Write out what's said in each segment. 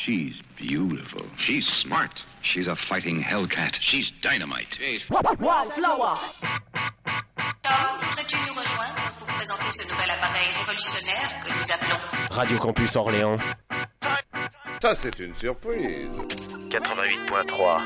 She's beautiful. She's smart. She's a fighting hellcat. She's dynamite. Wildflower. Tom, voudrais-tu nous rejoindre pour présenter ce nouvel appareil révolutionnaire que nous appelons Radio Campus Orléans. Ça, c'est une surprise. 88.3.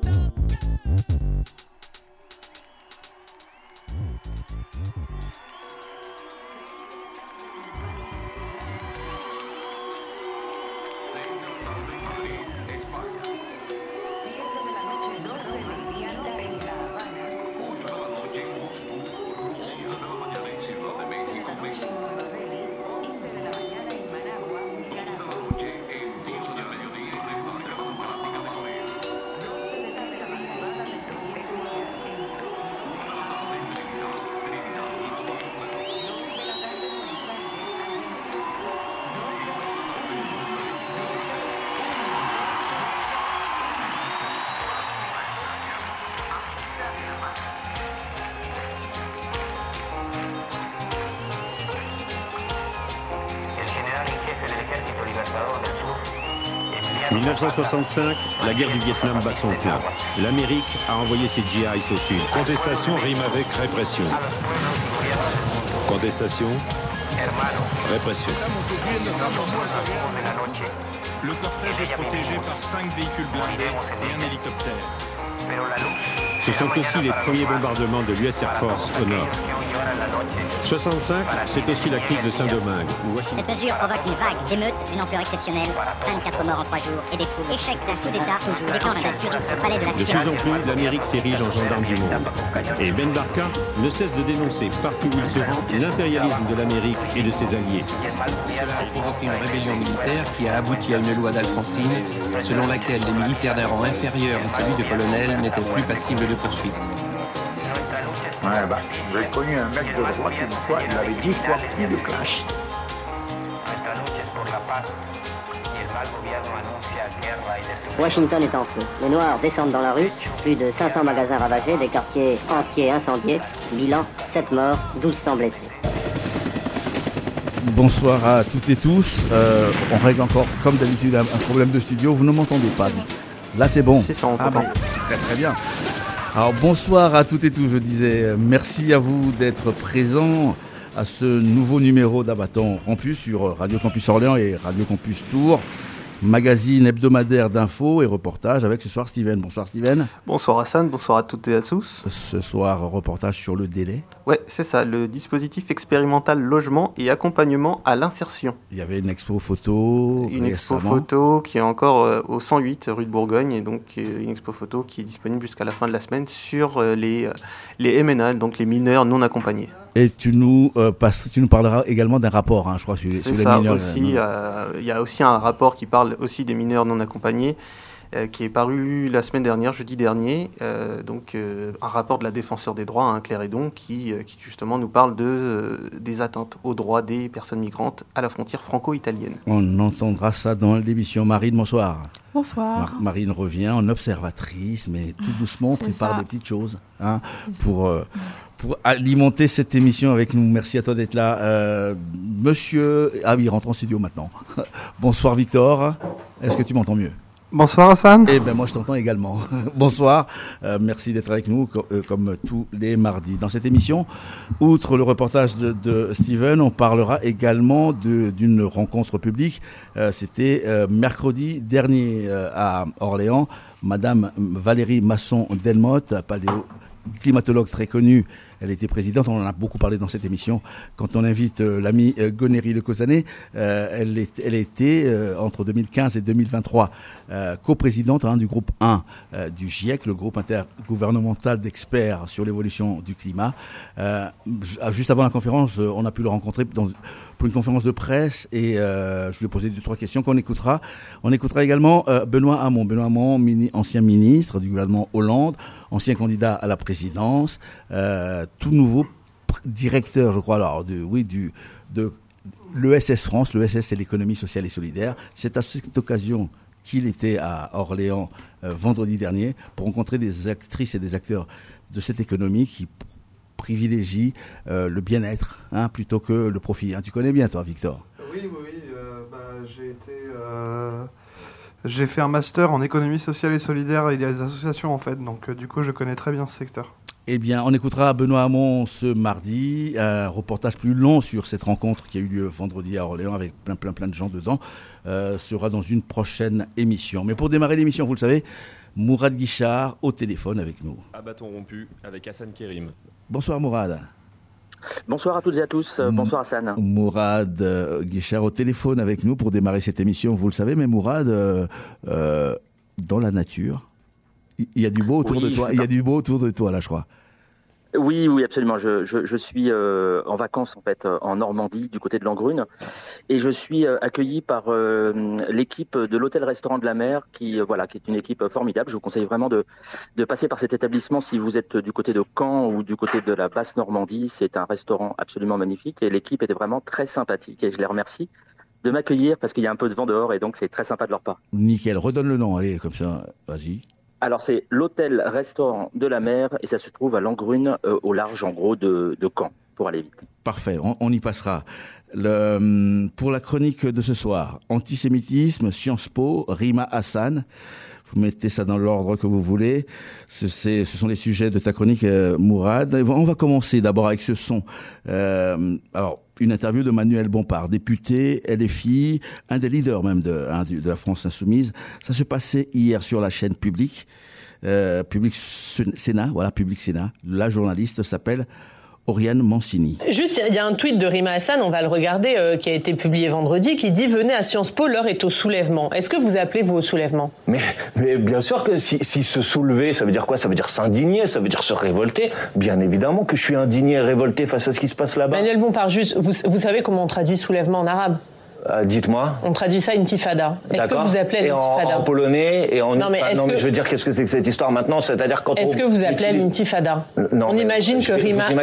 En 1965, la guerre du Vietnam bat son plein. L'Amérique a envoyé ses GIs au sud. Contestation rime avec répression. Contestation, répression. Le cortège est protégé par 5 véhicules blindés et un hélicoptère. Ce sont aussi les premiers bombardements de l'US Air Force au nord. 65, c'est aussi la crise de Saint-Domingue. Cette mesure provoque une vague d'émeutes d'une ampleur exceptionnelle. 24 morts en 3 jours et des troubles. Échec d'un coup d'État et déclenche un furie au palais de la De Cité. plus en plus, l'Amérique s'érige en gendarme du monde. Et Ben Barka ne cesse de dénoncer partout où il se rend l'impérialisme de l'Amérique et de ses alliés. Cela a provoqué une rébellion militaire qui a abouti à une loi d'Alfonsine selon laquelle les militaires d'un rang inférieur à celui de colonel n'étaient plus passibles de poursuite. J'ai connu un mec de droite une fois, il avait 10 fois plus de clash. Washington est en feu. Les Noirs descendent dans la rue. Plus de 500 magasins ravagés, des quartiers entiers incendiés. Bilan, 7 morts, 1200 blessés. Bonsoir à toutes et tous. On règle encore, comme d'habitude, un problème de studio. Vous ne m'entendez pas. Là, c'est bon. C'est ça, on t'entend. Très très bien. Alors, bonsoir à toutes et tous. Je disais merci à vous d'être présents à ce nouveau numéro d'Abattant Campus sur Radio Campus Orléans et Radio Campus Tours. Magazine hebdomadaire d'infos et reportages avec ce soir Steven. Bonsoir Steven. Bonsoir Hassan, bonsoir à toutes et à tous. Ce soir, reportage sur le délai. Ouais, c'est ça, le dispositif expérimental logement et accompagnement à l'insertion. Il y avait une expo photo. Une expo photo qui est encore au 108 rue de Bourgogne et donc une expo photo qui est disponible jusqu'à la fin de la semaine sur les MNA, donc les mineurs non accompagnés. Et tu nous parleras également d'un rapport, je crois, sur les mineurs. Aussi, il y a aussi un rapport qui parle aussi des mineurs non accompagnés, qui est paru la semaine dernière, jeudi dernier, un rapport de la défenseur des droits, Claire Hédon, qui justement nous parle des atteintes aux droits des personnes migrantes à la frontière franco-italienne. On entendra ça dans l'émission. Marine, bonsoir. Bonsoir. Marine revient en observatrice, mais tout doucement, on prépare des petites choses pour alimenter cette émission avec nous. Merci à toi d'être là. Monsieur... Ah oui, rentre en studio maintenant. Bonsoir Victor. Est-ce que tu m'entends mieux ? Bonsoir Hassan. Eh bien moi je t'entends également. Bonsoir, merci d'être avec nous comme tous les mardis. Dans cette émission, outre le reportage de Steven, on parlera également d'une rencontre publique. C'était mercredi dernier à Orléans. Madame Valérie Masson-Delmotte, climatologue très connue, elle était présidente, on en a beaucoup parlé dans cette émission. Quand on invite l'ami Gonéry Le Cosané, elle était entre 2015 et 2023 coprésidente du groupe 1 du GIEC, le groupe intergouvernemental d'experts sur l'évolution du climat. Juste avant la conférence, on a pu le rencontrer pour une conférence de presse et je lui ai posé 2-3 questions qu'on écoutera. On écoutera également Benoît Hamon, ancien ministre du gouvernement Hollande, ancien candidat à la présidence, tout nouveau directeur, je crois, de l'ESS France. L'ESS, c'est l'économie sociale et solidaire. C'est à cette occasion qu'il était à Orléans vendredi dernier pour rencontrer des actrices et des acteurs de cette économie qui privilégient le bien-être plutôt que le profit. Tu connais bien, toi, Victor ? Oui. J'ai été J'ai fait un master en économie sociale et solidaire et des associations en fait, donc du coup je connais très bien ce secteur. Eh bien, on écoutera Benoît Hamon ce mardi, un reportage plus long sur cette rencontre qui a eu lieu vendredi à Orléans avec plein de gens dedans, sera dans une prochaine émission. Mais pour démarrer l'émission, vous le savez, Mourad Guichard au téléphone avec nous. À bâton rompu avec Hassan Kérim. Bonsoir Mourad. Bonsoir à toutes et à tous, bonsoir Hassan. Mourad Guichard au téléphone avec nous pour démarrer cette émission, vous le savez, mais Mourad, dans la nature, il y a du beau autour de toi. Il y a du beau autour de toi, là, je crois. Oui, absolument. Je suis en vacances, en fait, en Normandie, du côté de Langrune. Et je suis accueilli par l'équipe de l'hôtel-restaurant de la mer, qui est une équipe formidable. Je vous conseille vraiment de passer par cet établissement si vous êtes du côté de Caen ou du côté de la basse Normandie. C'est un restaurant absolument magnifique. Et l'équipe était vraiment très sympathique. Et je les remercie de m'accueillir parce qu'il y a un peu de vent dehors. Et donc, c'est très sympa de leur part. Nickel. Redonne le nom. Allez, comme ça, vas-y. Alors, c'est l'hôtel-restaurant de la mer et ça se trouve à Langrune, au large, en gros, de Caen, pour aller vite. Parfait, on y passera. Pour la chronique de ce soir, antisémitisme, Sciences Po, Rima Hassan. Vous mettez ça dans l'ordre que vous voulez. Ce sont les sujets de ta chronique, Mourad. On va commencer d'abord avec ce son. Alors, une interview de Manuel Bompard, député LFI, un des leaders même de la France Insoumise. Ça se passait hier sur la chaîne Public Sénat. Voilà, Public Sénat. La journaliste s'appelle Oriane Mancini. Juste, il y a un tweet de Rima Hassan, on va le regarder, qui a été publié vendredi, qui dit « Venez à Sciences Po, l'heure est au soulèvement ». Est-ce que vous appelez, vous, au soulèvement ? Mais bien sûr que si se soulever, ça veut dire quoi ? Ça veut dire s'indigner, ça veut dire se révolter. Bien évidemment que je suis indigné et révolté face à ce qui se passe là-bas. Manuel Bompard, juste, vous savez comment on traduit soulèvement en arabe ? Dites-moi. On traduit ça intifada. Est-ce que vous appelez l'intifada ? En polonais et en... mais je veux dire, qu'est-ce que c'est que cette histoire maintenant ? C'est-à-dire quand Est-ce que vous appelez l'intifada ? On imagine que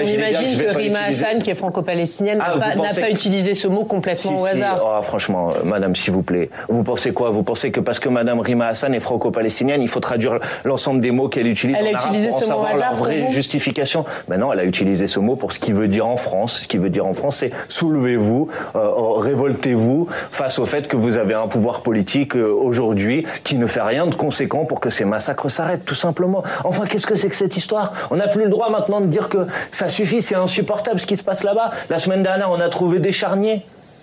Rima Hassan, qui est franco-palestinienne, n'a pas utilisé ce mot complètement au hasard. Oh, franchement, madame, s'il vous plaît. Vous pensez quoi ? Vous pensez que parce que madame Rima Hassan est franco-palestinienne, il faut traduire l'ensemble des mots qu'elle utilise en arabe pour en savoir leur vraie justification ? Mais non, elle a utilisé ce mot pour ce qu'il veut dire en France. Ce qui veut dire en France, c'est soulevez-vous, révoltez-vous face au fait que vous avez un pouvoir politique aujourd'hui qui ne fait rien de conséquent pour que ces massacres s'arrêtent, tout simplement. Enfin, qu'est-ce que c'est que cette histoire ? On n'a plus le droit maintenant de dire que ça suffit, c'est insupportable ce qui se passe là-bas. La semaine dernière, on a trouvé des charniers.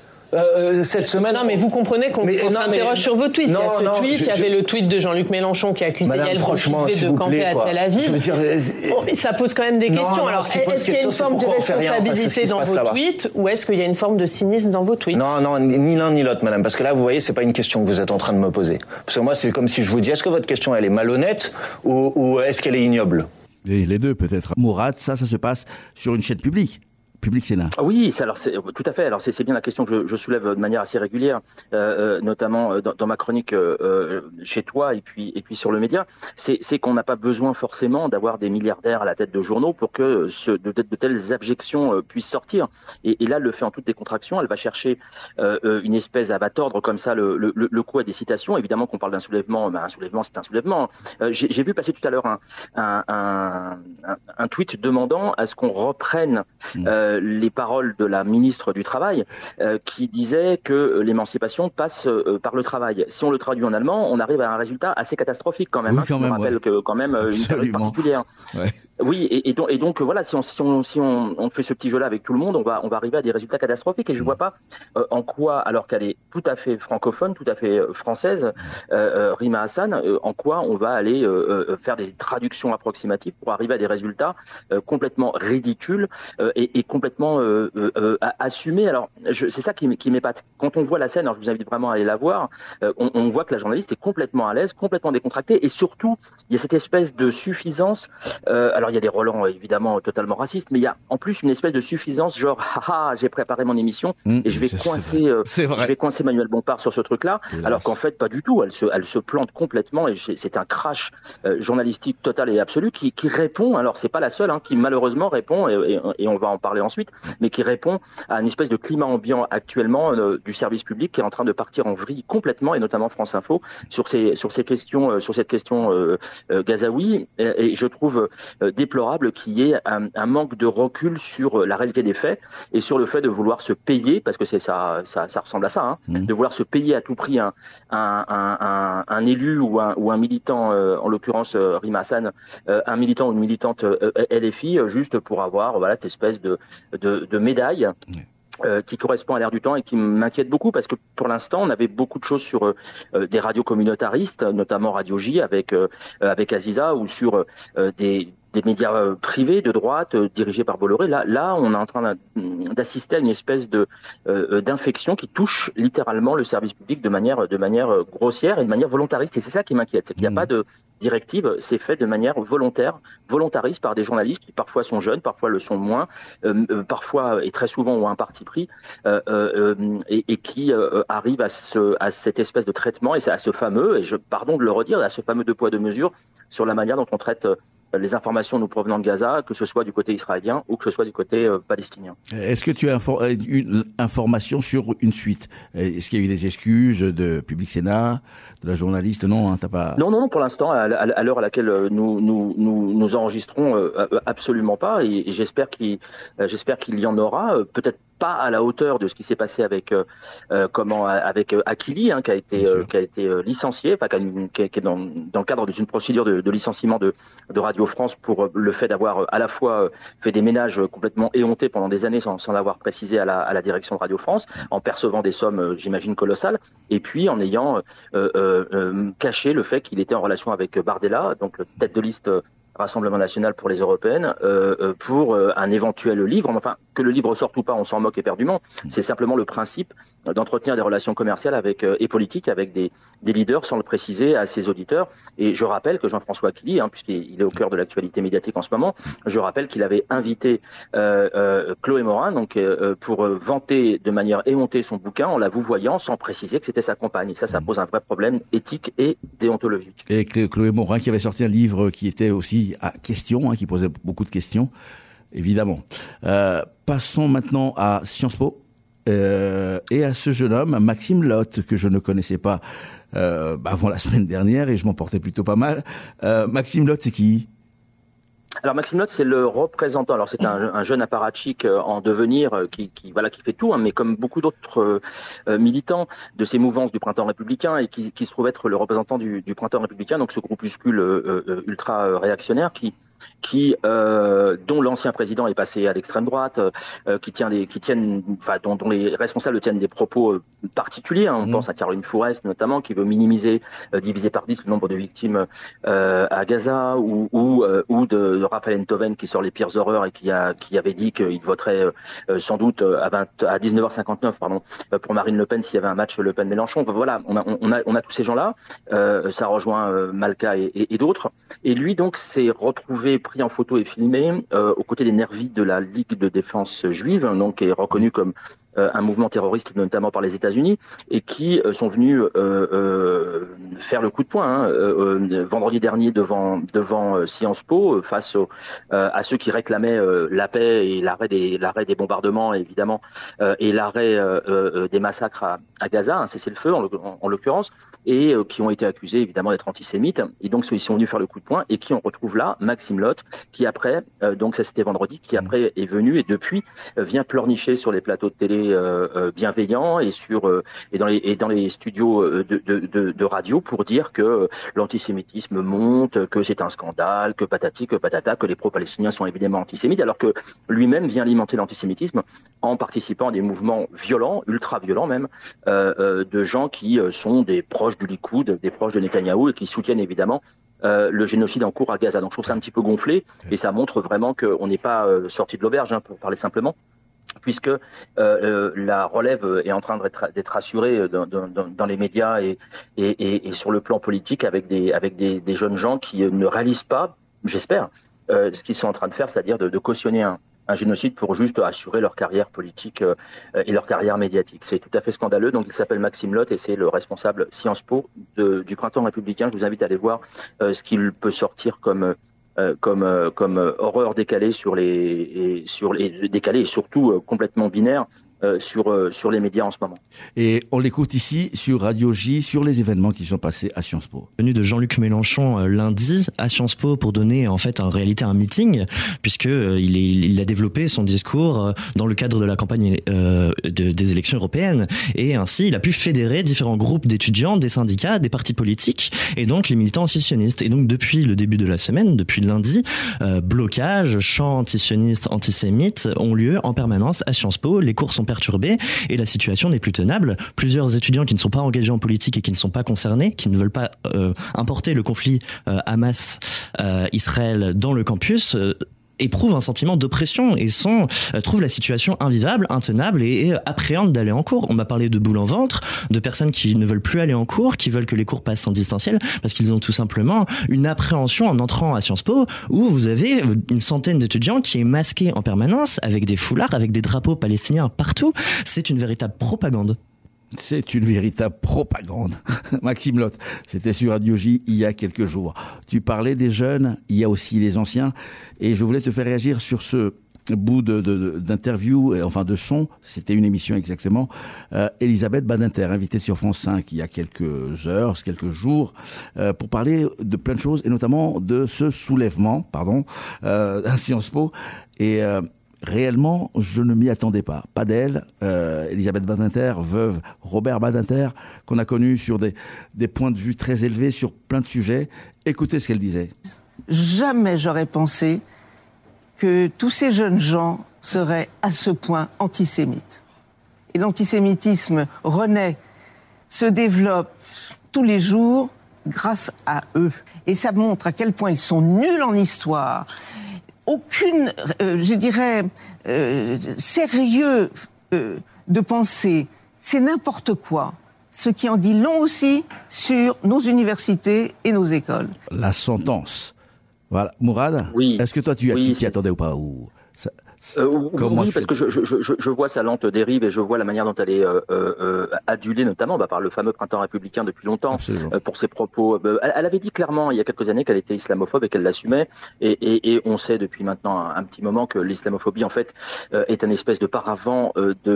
Cette semaine... Non, mais vous comprenez qu'on s'interroge sur vos tweets. Il y a ce tweet, il y avait le tweet de Jean-Luc Mélenchon qui accusait Yael Braun-Pivet de camper à Tel Aviv. Mais ça pose quand même des questions. Alors, est-ce qu'il y a une forme d'irresponsabilité dans vos tweets ou est-ce qu'il y a une forme de cynisme dans vos tweets ? Non, ni l'un ni l'autre, madame. Parce que là, vous voyez, c'est pas une question que vous êtes en train de me poser. Parce que moi, c'est comme si je vous dis, est-ce que votre question, elle est malhonnête ou est-ce qu'elle est ignoble ? Les deux, peut-être. Mourad, ça se passe sur une chaîne publique. Public Sénat. Oui, tout à fait. Alors c'est bien la question que je soulève de manière assez régulière, notamment dans ma chronique chez toi et puis sur le média. C'est qu'on n'a pas besoin forcément d'avoir des milliardaires à la tête de journaux pour que de telles abjections puissent sortir. Et là, elle le fait en toute décontraction. Elle va chercher une espèce à tordre comme ça le coup à des citations. Évidemment qu'on parle d'un soulèvement, un soulèvement, c'est un soulèvement. J'ai vu passer tout à l'heure un tweet demandant à ce qu'on reprenne les paroles de la ministre du Travail qui disait que l'émancipation passe par le travail. Si on le traduit en allemand, on arrive à un résultat assez catastrophique quand même. Oui, quand même, rappelle que quand même une période particulière. Ouais. Oui, et donc voilà, si on fait ce petit jeu-là avec tout le monde, on va arriver à des résultats catastrophiques. Et je vois pas en quoi, alors qu'elle est tout à fait francophone, tout à fait française, Rima Hassan, en quoi on va aller faire des traductions approximatives pour arriver à des résultats complètement ridicules et complètement assumés. Alors c'est ça qui m'épate. Quand on voit la scène, alors je vous invite vraiment à aller la voir, on voit que la journaliste est complètement à l'aise, complètement décontractée, et surtout il y a cette espèce de suffisance. Alors il y a des relents évidemment totalement racistes, mais il y a en plus une espèce de suffisance, genre j'ai préparé mon émission et je vais coincer Manuel Bompard sur ce truc-là, alors qu'en fait pas du tout. Elle se plante complètement et c'est un crash journalistique total et absolu qui répond. Alors c'est pas la seule qui malheureusement répond et on va en parler ensuite, mais qui répond à une espèce de climat ambiant actuellement du service public qui est en train de partir en vrille complètement, et notamment France Info sur cette question Gazaoui, et je trouve déplorable qu'il y ait un manque de recul sur la réalité des faits et sur le fait de vouloir se payer, parce que ça ressemble à ça, de vouloir se payer à tout prix un un élu ou un militant, en l'occurrence Rima Hassan, un militant ou une militante LFI, juste pour avoir cette espèce de médaille. Qui correspond à l'ère du temps et qui m'inquiète beaucoup parce que pour l'instant on avait beaucoup de choses sur des radios communautaristes, notamment Radio J avec Aziza, ou sur des médias privés de droite dirigés par Bolloré. Là, on est en train d'assister à une espèce d'infection qui touche littéralement le service public de manière grossière et de manière volontariste. Et c'est ça qui m'inquiète, c'est qu'il n'y a pas de directive, c'est fait de manière volontariste par des journalistes qui parfois sont jeunes, parfois le sont moins, parfois et très souvent ont un parti pris et qui arrivent à cette espèce de traitement et à ce fameux, pardon de le redire, à ce fameux 2 poids 2 mesures sur la manière dont on traite les informations nous provenant de Gaza, que ce soit du côté israélien ou que ce soit du côté palestinien. Est-ce que tu as une information sur une suite? Est-ce qu'il y a eu des excuses de Public Sénat, de la journaliste? Non, t'as pas... Non, pour l'instant, à l'heure à laquelle nous enregistrons, absolument pas. Et j'espère qu'il y en aura. Peut-être pas à la hauteur de ce qui s'est passé avec Akili, qui a été licencié, qui est dans le cadre d'une procédure de licenciement de Radio France pour le fait d'avoir à la fois fait des ménages complètement éhontés pendant des années sans l'avoir précisé à la direction de Radio France, en percevant des sommes, j'imagine, colossales, et puis en ayant caché le fait qu'il était en relation avec Bardella, donc le tête de liste Rassemblement National pour les Européennes, pour un éventuel livre. Enfin, que le livre sorte ou pas, on s'en moque éperdument. C'est simplement le principe d'entretenir des relations commerciales et politiques avec des leaders sans le préciser à ses auditeurs. Et je rappelle que Jean-François Akili, puisqu'il est au cœur de l'actualité médiatique en ce moment, je rappelle qu'il avait invité Chloé Morin pour vanter de manière éhontée son bouquin en la vouvoyant sans préciser que c'était sa compagne. Et ça pose un vrai problème éthique et déontologique. Et Chloé Morin qui avait sorti un livre qui était aussi à question, qui posait beaucoup de questions, évidemment. Passons maintenant à Sciences Po et à ce jeune homme, Maxime Lott, que je ne connaissais pas avant la semaine dernière et je m'en portais plutôt pas mal. Maxime Lott, c'est qui ? Alors Maxime Lott, c'est le représentant. Alors c'est un jeune apparatchik en devenir qui fait tout, mais comme beaucoup d'autres militants de ces mouvances du printemps républicain et qui se trouve être le représentant du printemps républicain, donc ce groupuscule ultra réactionnaire dont l'ancien président est passé à l'extrême droite, dont les responsables tiennent des propos particuliers. On pense à Caroline Fourest notamment, qui veut minimiser, diviser par 10 le nombre de victimes à Gaza, ou de Raphaël Enthoven qui sort les pires horreurs et qui avait dit qu'il voterait sans doute à 19h59 pour Marine Le Pen s'il y avait un match Le Pen-Mélenchon. Voilà, on a tous ces gens-là. Ça rejoint Malka et d'autres. Et lui donc s'est retrouvé pris en photo et filmé aux côtés des nervis de la Ligue de défense juive, donc qui est reconnu comme un mouvement terroriste notamment par les États-Unis, et qui sont venus faire le coup de poing vendredi dernier devant Sciences Po face à ceux qui réclamaient la paix et l'arrêt des bombardements évidemment, et l'arrêt des massacres à Gaza, un cessez-le-feu en l'occurrence, et qui ont été accusés évidemment d'être antisémites, et donc ils sont venus faire le coup de poing, et qui on retrouve là Maxime Lott, qui après, donc ça c'était vendredi, qui après est venu et depuis vient pleurnicher sur les plateaux de télé bienveillants et dans les studios de radio pour dire que l'antisémitisme monte, que c'est un scandale, que patati, que patata, que les pro-palestiniens sont évidemment antisémites, alors que lui-même vient alimenter l'antisémitisme en participant à des mouvements violents, ultra-violents même, de gens qui sont des proches du Likoud, des proches de Netanyahou et qui soutiennent évidemment le génocide en cours à Gaza. Donc je trouve ça un petit peu gonflé et ça montre vraiment qu'on n'est pas sorti de l'auberge, pour parler simplement, puisque la relève est en train d'être assurée dans les médias et sur le plan politique avec des jeunes gens qui ne réalisent pas, j'espère, ce qu'ils sont en train de faire, c'est-à-dire de cautionner un génocide pour juste assurer leur carrière politique et leur carrière médiatique. C'est tout à fait scandaleux. Donc il s'appelle Maxime Lott et c'est le responsable Sciences Po du printemps républicain. Je vous invite à aller voir ce qu'il peut sortir comme horreur décalée décalée et surtout complètement binaire sur les médias en ce moment. Et on l'écoute ici sur Radio J, sur les événements qui sont passés à Sciences Po. Venu de Jean-Luc Mélenchon lundi à Sciences Po pour donner en fait en réalité un meeting, puisque il a développé son discours dans le cadre de la campagne des élections européennes, et ainsi il a pu fédérer différents groupes d'étudiants, des syndicats, des partis politiques, et donc les militants antisionistes. Et donc depuis le début de la semaine, depuis lundi, blocages, chants antisionistes, antisémites ont lieu en permanence à Sciences Po. Les cours sont perturbés et la situation n'est plus tenable. Plusieurs étudiants qui ne sont pas engagés en politique et qui ne sont pas concernés, qui ne veulent pas importer le conflit Hamas-Israël dans le campus, éprouvent un sentiment d'oppression et trouvent la situation invivable, intenable et appréhendent d'aller en cours. On m'a parlé de boules en ventre, de personnes qui ne veulent plus aller en cours, qui veulent que les cours passent en distanciel parce qu'ils ont tout simplement une appréhension en entrant à Sciences Po où vous avez une centaine d'étudiants qui est masquée en permanence avec des foulards, avec des drapeaux palestiniens partout. C'est une véritable propagande. C'est une véritable propagande. Maxime Lotte, c'était sur Radio J il y a quelques jours. Tu parlais des jeunes, il y a aussi des anciens, et je voulais te faire réagir sur ce bout d'interview, enfin de son, c'était une émission exactement, Elisabeth Badinter, invitée sur France 5 il y a quelques heures, quelques jours, pour parler de plein de choses, et notamment de ce soulèvement, à Sciences Po, et réellement, je ne m'y attendais pas. Pas d'elle, Elisabeth Badinter, veuve Robert Badinter, qu'on a connu sur des points de vue très élevés sur plein de sujets. Écoutez ce qu'elle disait. Jamais j'aurais pensé que tous ces jeunes gens seraient à ce point antisémites. Et l'antisémitisme renaît, se développe tous les jours grâce à eux. Et ça montre à quel point ils sont nuls en histoire. Aucune, sérieux de pensée. C'est n'importe quoi. Ce qui en dit long aussi sur nos universités et nos écoles. La sentence. Voilà. Mourad, oui. Est-ce que toi tu t'y attendais ou pas Oui, parce que je vois sa lente dérive et je vois la manière dont elle est adulée, notamment par le fameux printemps républicain depuis longtemps, pour ses propos. Elle avait dit clairement il y a quelques années qu'elle était islamophobe et qu'elle l'assumait, et on sait depuis maintenant un petit moment que l'islamophobie en fait est une espèce de paravent de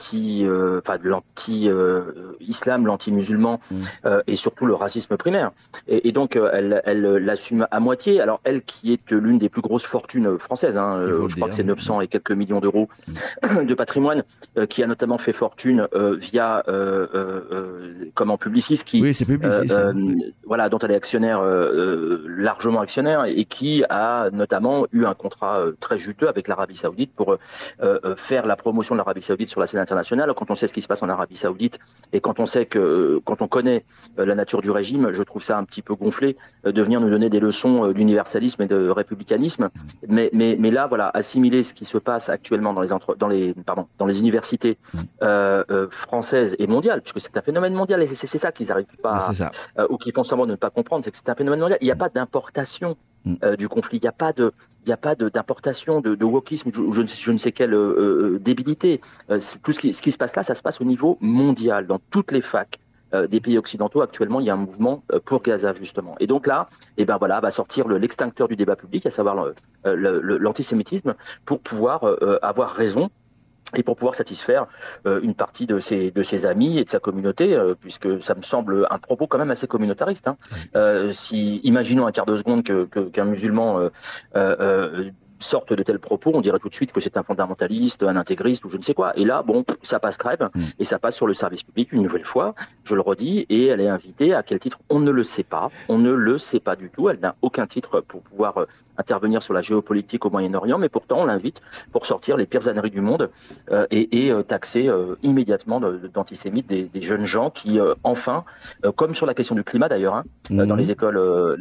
l'anti-islam, l'anti-musulman et surtout le racisme primaire. Et donc elle l'assume à moitié. Alors elle qui est l'une des plus grosses fortunes françaises, je crois que c'est 900 et quelques millions d'euros de patrimoine, qui a notamment fait fortune via comment Publicis, qui oui, c'est Publicis, voilà, dont elle est actionnaire, largement actionnaire, et qui a notamment eu un contrat très juteux avec l'Arabie Saoudite pour faire la promotion de l'Arabie Saoudite sur la scène internationale. Quand on sait ce qui se passe en Arabie Saoudite et quand on sait quand on connaît la nature du régime, je trouve ça un petit peu gonflé de venir nous donner des leçons d'universalisme et de républicanisme. Mais là, voilà, assimiler ce qui se passe actuellement dans les universités françaises et mondiales, puisque c'est un phénomène mondial, et c'est ça qu'ils n'arrivent pas ou qu'ils font semblant de ne pas comprendre, c'est que c'est un phénomène mondial. Il n'y a pas d'importation du conflit, il n'y a pas d'importation de wokisme ou je ne sais quelle débilité. Tout ce qui se passe là, ça se passe au niveau mondial, dans toutes les facs des pays occidentaux. Actuellement, il y a un mouvement pour Gaza, justement. Et donc là, va sortir l'extincteur du débat public, à savoir l'antisémitisme, pour pouvoir avoir raison et pour pouvoir satisfaire une partie de ses amis et de sa communauté, puisque ça me semble un propos quand même assez communautariste. Imaginons un quart de seconde qu'un musulman sorte de tels propos, on dirait tout de suite que c'est un fondamentaliste, un intégriste ou je ne sais quoi. Et là, ça passe crève et ça passe sur le service public une nouvelle fois, je le redis, et elle est invitée à quel titre? On ne le sait pas. On ne le sait pas du tout. Elle n'a aucun titre pour pouvoir intervenir sur la géopolitique au Moyen-Orient, mais pourtant on l'invite pour sortir les pires âneries du monde et taxer immédiatement d'antisémites des jeunes gens qui, enfin, comme sur la question du climat d'ailleurs, dans les écoles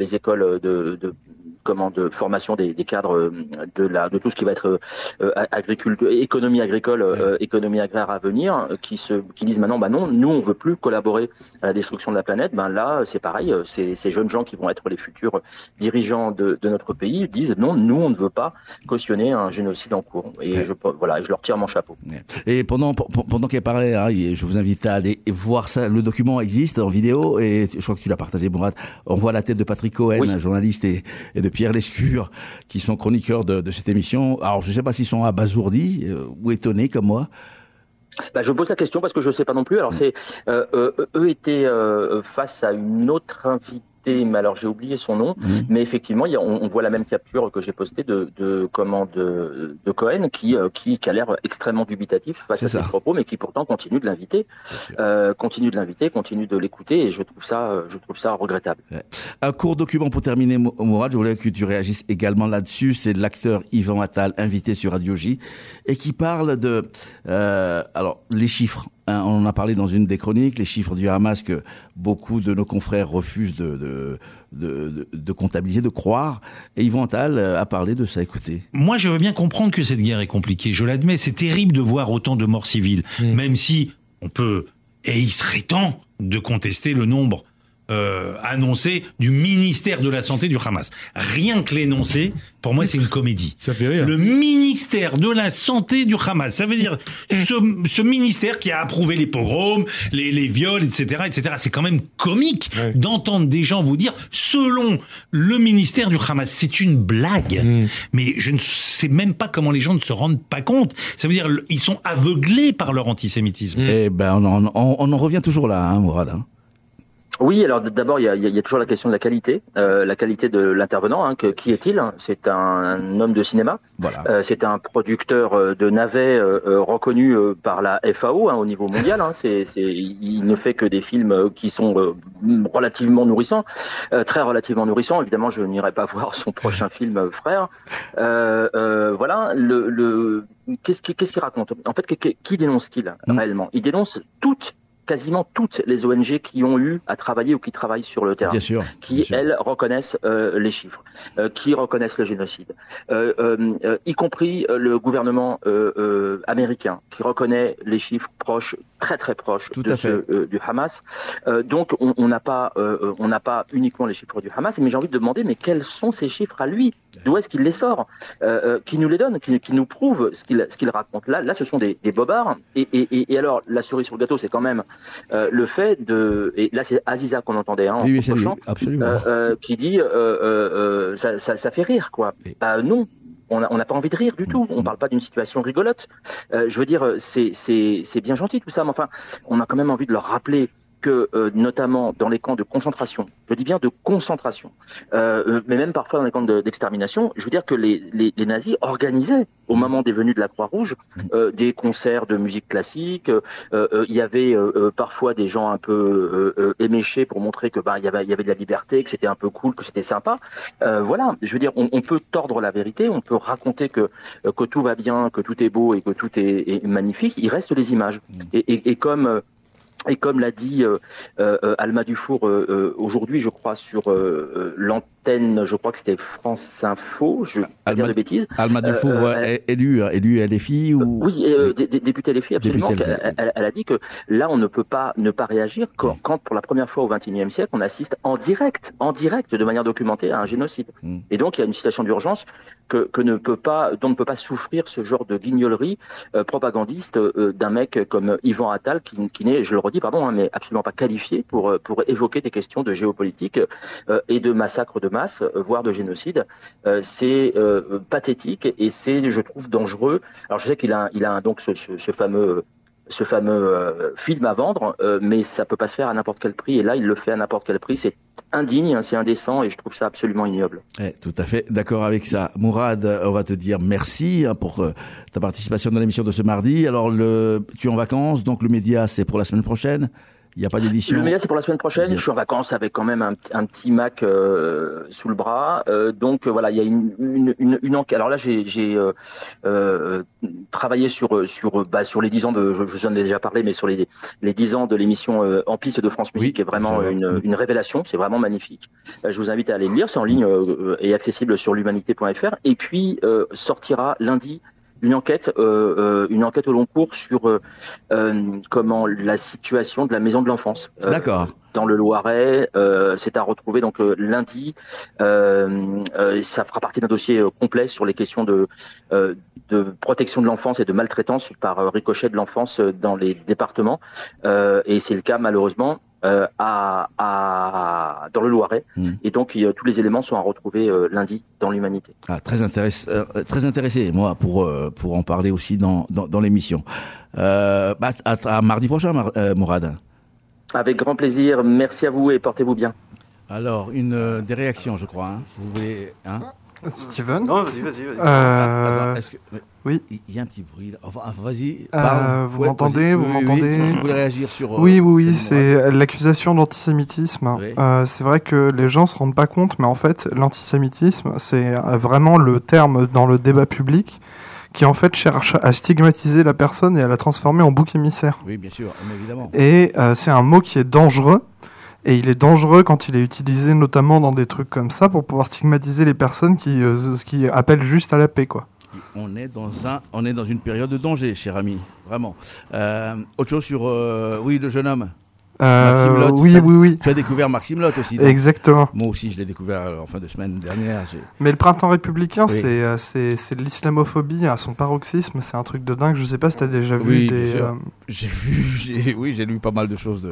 de formation des cadres de tout ce qui va être économie agricole, économie agraire à venir, qui disent maintenant non, nous on veut plus collaborer à la destruction de la planète. Là c'est pareil, ces jeunes gens qui vont être les futurs dirigeants de notre pays disent non, nous on ne veut pas cautionner un génocide en cours. Et je leur tire mon chapeau. Et pendant qu'elle parlait, je vous invite à aller voir ça. Le document existe en vidéo et je crois que tu l'as partagé, Mourad. On voit la tête de Patrick Cohen, journaliste, et de Pierre Lescure, qui sont chroniqueurs de cette émission. Alors, je ne sais pas s'ils sont abasourdis ou étonnés comme moi. Je pose la question parce que je ne sais pas non plus. Alors, eux étaient face à une autre invitée, mais alors j'ai oublié son nom. Mais effectivement, on voit la même capture que j'ai postée de Cohen qui a l'air extrêmement dubitatif face à ses propos, mais qui pourtant continue de l'inviter, continue de l'écouter, et je trouve ça regrettable. Ouais. Un court document pour terminer, Mourad, je voulais que tu réagisses également là-dessus. C'est l'acteur Yvan Attal, invité sur Radio J, et qui parle de les chiffres. On en a parlé dans une des chroniques, les chiffres du Hamas que beaucoup de nos confrères refusent de comptabiliser, de croire. Et Yvan Attal a parlé de ça. Écoutez. Moi, je veux bien comprendre que cette guerre est compliquée. Je l'admets, c'est terrible de voir autant de morts civiles. Même si on peut, et il serait temps de contester le nombre annoncé du ministère de la Santé du Hamas. Rien que l'énoncé, pour moi, c'est une comédie. Ça fait rire. Le ministère de la Santé du Hamas. Ça veut dire ce ministère qui a approuvé les pogroms, les viols, etc., etc. C'est quand même comique d'entendre des gens vous dire, selon le ministère du Hamas, c'est une blague. Mais je ne sais même pas comment les gens ne se rendent pas compte. Ça veut dire, ils sont aveuglés par leur antisémitisme. Eh ben, on en revient toujours là, Mourad. Oui, alors d'abord, il y a toujours la question de la qualité de l'intervenant. Qui est-il ? C'est un homme de cinéma. Voilà. C'est un producteur de navets reconnu par la FAO au niveau mondial. Il ne fait que des films qui sont relativement nourrissants, très relativement nourrissants. Évidemment, je n'irai pas voir son prochain film, Frère. Voilà. Qu'est-ce qu'il raconte ? En fait, qui dénonce-t-il réellement ? Il dénonce quasiment toutes les ONG qui ont eu à travailler ou qui travaillent sur le terrain, elles reconnaissent les chiffres, qui reconnaissent le génocide, y compris le gouvernement américain qui reconnaît les chiffres proches, très très proches du Hamas. Donc on n'a pas uniquement les chiffres du Hamas, mais j'ai envie de demander, mais quels sont ces chiffres à lui ? D'où est-ce qu'il les sort ? Qui nous les donne ? Qui nous prouve ce qu'il raconte ? Là, ce sont des bobards. Et alors, la cerise sur le gâteau, c'est quand même le fait et là c'est Aziza qu'on entendait qui dit ça fait rire quoi. Non, on n'a pas envie de rire du tout. On parle pas d'une situation rigolote. Je veux dire, c'est bien gentil tout ça, mais enfin, on a quand même envie de leur rappeler que notamment dans les camps de concentration, je dis bien de concentration, mais même parfois dans les camps d'extermination, je veux dire que les nazis organisaient au moment des venues de la Croix-Rouge des concerts de musique classique. Il y avait parfois des gens un peu éméchés pour montrer que il y avait de la liberté, que c'était un peu cool, que c'était sympa. Voilà, je veux dire, on peut tordre la vérité, on peut raconter que tout va bien, que tout est beau et que tout est magnifique. Il reste les images et comme l'a dit Alma Dufour aujourd'hui, je crois, sur l'antenne, je crois que c'était France Info, je ne vais pas dire de bêtises. Alma Dufour, élue LFI ou... Oui, députée LFI, absolument. Elle a dit que là, on ne peut pas ne pas réagir quand pour la première fois au XXIe siècle, on assiste en direct, de manière documentée, à un génocide. Et donc, il y a une situation d'urgence dont on ne peut pas souffrir ce genre de guignolerie propagandiste d'un mec comme Yvan Attal qui n'est, je le redis, mais absolument pas qualifié pour évoquer des questions de géopolitique et de massacre de masse, voire de génocide. C'est pathétique et c'est, je trouve, dangereux. Alors je sais qu'il a donc ce fameux film à vendre, mais ça peut pas se faire à n'importe quel prix. Et là, il le fait à n'importe quel prix. C'est indigne, c'est indécent, et je trouve ça absolument ignoble. Tout à fait d'accord avec ça. Mourad, on va te dire merci pour ta participation dans l'émission de ce mardi. Alors, tu es en vacances, donc le média, c'est pour la semaine prochaine. Il n'y a pas d'édition. Le média, c'est pour la semaine prochaine. Je suis en vacances avec quand même un petit Mac sous le bras. Donc voilà, il y a une enquête. Alors là, j'ai travaillé sur les 10 ans de, je vous en ai déjà parlé, mais sur les 10 ans de l'émission En piste de France Musique, qui est vraiment une révélation. C'est vraiment magnifique. Je vous invite à aller le lire. C'est en ligne et accessible sur l'humanité.fr. Et puis sortira lundi une enquête au long cours sur comment la situation de la maison de l'enfance. D'accord. Dans le Loiret, c'est à retrouver donc lundi. Ça fera partie d'un dossier complet sur les questions de protection de l'enfance et de maltraitance par ricochet de l'enfance dans les départements. Et c'est le cas malheureusement dans le Loiret. Et donc, tous les éléments sont à retrouver lundi dans l'Humanité. Très intéressé, moi, pour en parler aussi dans l'émission. À mardi prochain, Mourad. Avec grand plaisir. Merci à vous et portez-vous bien. Alors, des réactions, je crois. Vous voulez... Steven ? Non, vas-y. Oui. Il y a un petit bruit. Enfin, vas-y. Vous m'entendez ? Vous m'entendez ? Vous voulez réagir sur... Oui, c'est l'accusation d'antisémitisme. Oui. C'est vrai que les gens se rendent pas compte, mais en fait, l'antisémitisme, c'est vraiment le terme dans le débat public qui en fait cherche à stigmatiser la personne et à la transformer en bouc émissaire. Oui, bien sûr, évidemment. Et c'est un mot qui est dangereux. Et il est dangereux quand il est utilisé notamment dans des trucs comme ça pour pouvoir stigmatiser les personnes qui appellent juste à la paix, quoi. On est dans une période de danger, cher ami, vraiment. Autre chose sur le jeune homme. Maxime Lott. Oui. Tu as découvert Maxime Lott aussi. Donc. Exactement. Moi aussi, je l'ai découvert en fin de semaine dernière. Mais le printemps républicain, c'est de l'islamophobie à son paroxysme. C'est un truc de dingue. Je sais pas si tu as déjà vu des. J'ai lu pas mal de choses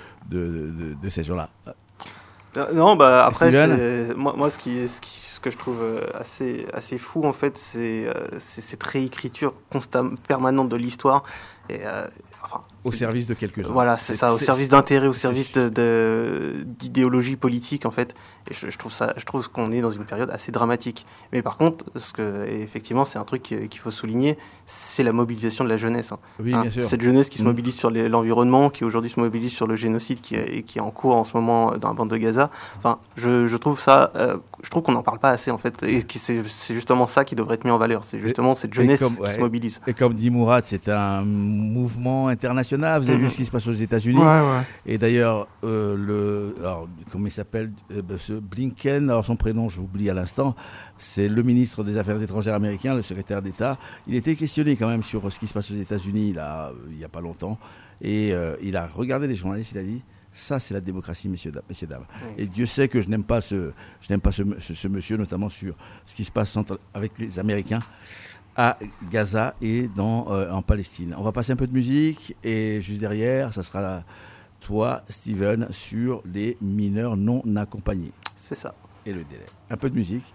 de ces gens-là. Non, après, moi ce que je trouve assez fou, en fait, c'est cette réécriture permanente de l'histoire. Et, au service de quelques-uns. Voilà, c'est ça, au service d'intérêt, au service d'idéologie politique, en fait. Et je trouve qu'on est dans une période assez dramatique. Mais par contre, effectivement, c'est un truc qu'il faut souligner, c'est la mobilisation de la jeunesse. Oui, bien sûr. Cette jeunesse qui se mobilise sur l'environnement, qui aujourd'hui se mobilise sur le génocide qui est en cours en ce moment dans la bande de Gaza. Enfin, je trouve qu'on n'en parle pas assez, en fait. Et c'est justement ça qui devrait être mis en valeur. C'est justement cette jeunesse qui se mobilise. Et comme dit Mourad, c'est un mouvement international. Vous avez vu ce qui se passe aux États-Unis. Et d'ailleurs, comment il s'appelle, ce Blinken, alors son prénom, j'oublie à l'instant, c'est le ministre des Affaires étrangères américain, le secrétaire d'État. Il était questionné quand même sur ce qui se passe aux États-Unis il n'y a pas longtemps. Et il a regardé les journalistes, il a dit: ça, c'est la démocratie, messieurs, dames. Et Dieu sait que je n'aime pas ce monsieur, notamment sur ce qui se passe avec les Américains à Gaza et en Palestine. On va passer un peu de musique et juste derrière, ça sera toi, Steven, sur les mineurs non accompagnés. C'est ça. Et le délai. Un peu de musique.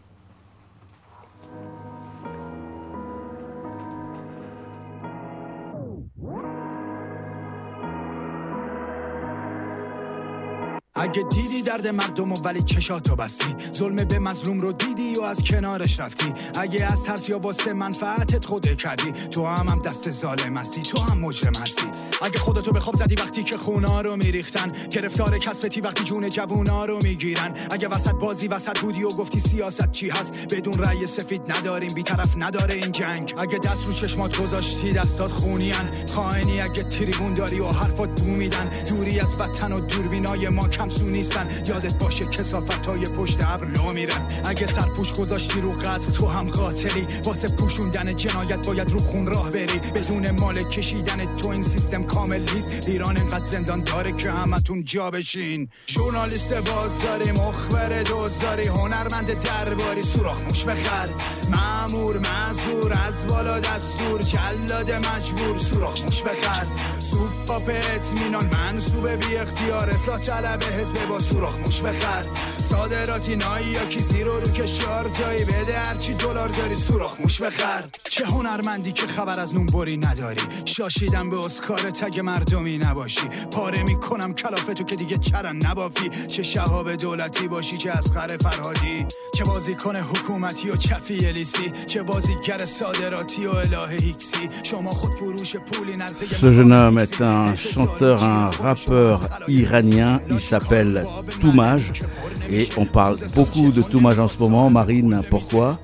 اگه دیدی درد مردم ولی چشاتو بستی، ظلم به مظلوم رو دیدی و از کنارش رفتی، اگه از ترس یا واسه منفعتت خوده کردی، تو هم دست ظالم هستی، تو هم مجرم هستی. اگه خودتو به خواب زدی وقتی که خونا رو میریختن، گرفتار کسبتی وقتی جون جوونا رو میگیرن، اگه وسط بازی وسط بودی و گفتی سیاست چی هست، بدون رأی سفید نداریم بی‌طرف نداره این جنگ، اگه دست رو چشمات گذاشتی دستات خونیان، خائنی اگه تریبون داری و حرفات بو میدن، دوری از وطن و دوربینای ما کمسو نیستن، یادت باشه کثافتای پشت ابر لو میرن، اگه سرپوش گذاشتی رو قتل تو هم قاتلی، واسه پوشوندن جنایت باید رو خون راه بری، بدون مال کشیدن تو این سیستم کامل نیست، ایران انقدر زندان داره که همتون جا بشین، ژورنالیست بازاری، مخبر دوزاری، هنرمند درباری، سوراخ موش بخر، مأمور معذور، از بالا دستور، جلاد مجبور، سوراخ موش بخر، سوپاپ اطمینان منصوب بی اختیار، اصلاح طلب حزب با سوراخ موش بخر، صادراتی نایی یا کی زیرو رو کشار جایی بده هرچی دلار داری، سوراخ موش بخر، چه هنرمندی که خبر از نونبری نداری، شاشیدم به اسکار تگ مردمی نباشی، پاره میکنم کلافتو که دیگه چرن نبافی، چه شهاب دولتی باشی چه اصغر فرهادی، چه بازیکن حکومتی و چفی الیسی، چه بازیگر صادراتی و اله هیکسی، شما خود فروش پولی نرزه. Ce jeune homme est un chanteur, un rappeur iranien, il s'appelle Toumaj et on parle beaucoup de Toumaj en ce moment. Marine, pourquoi?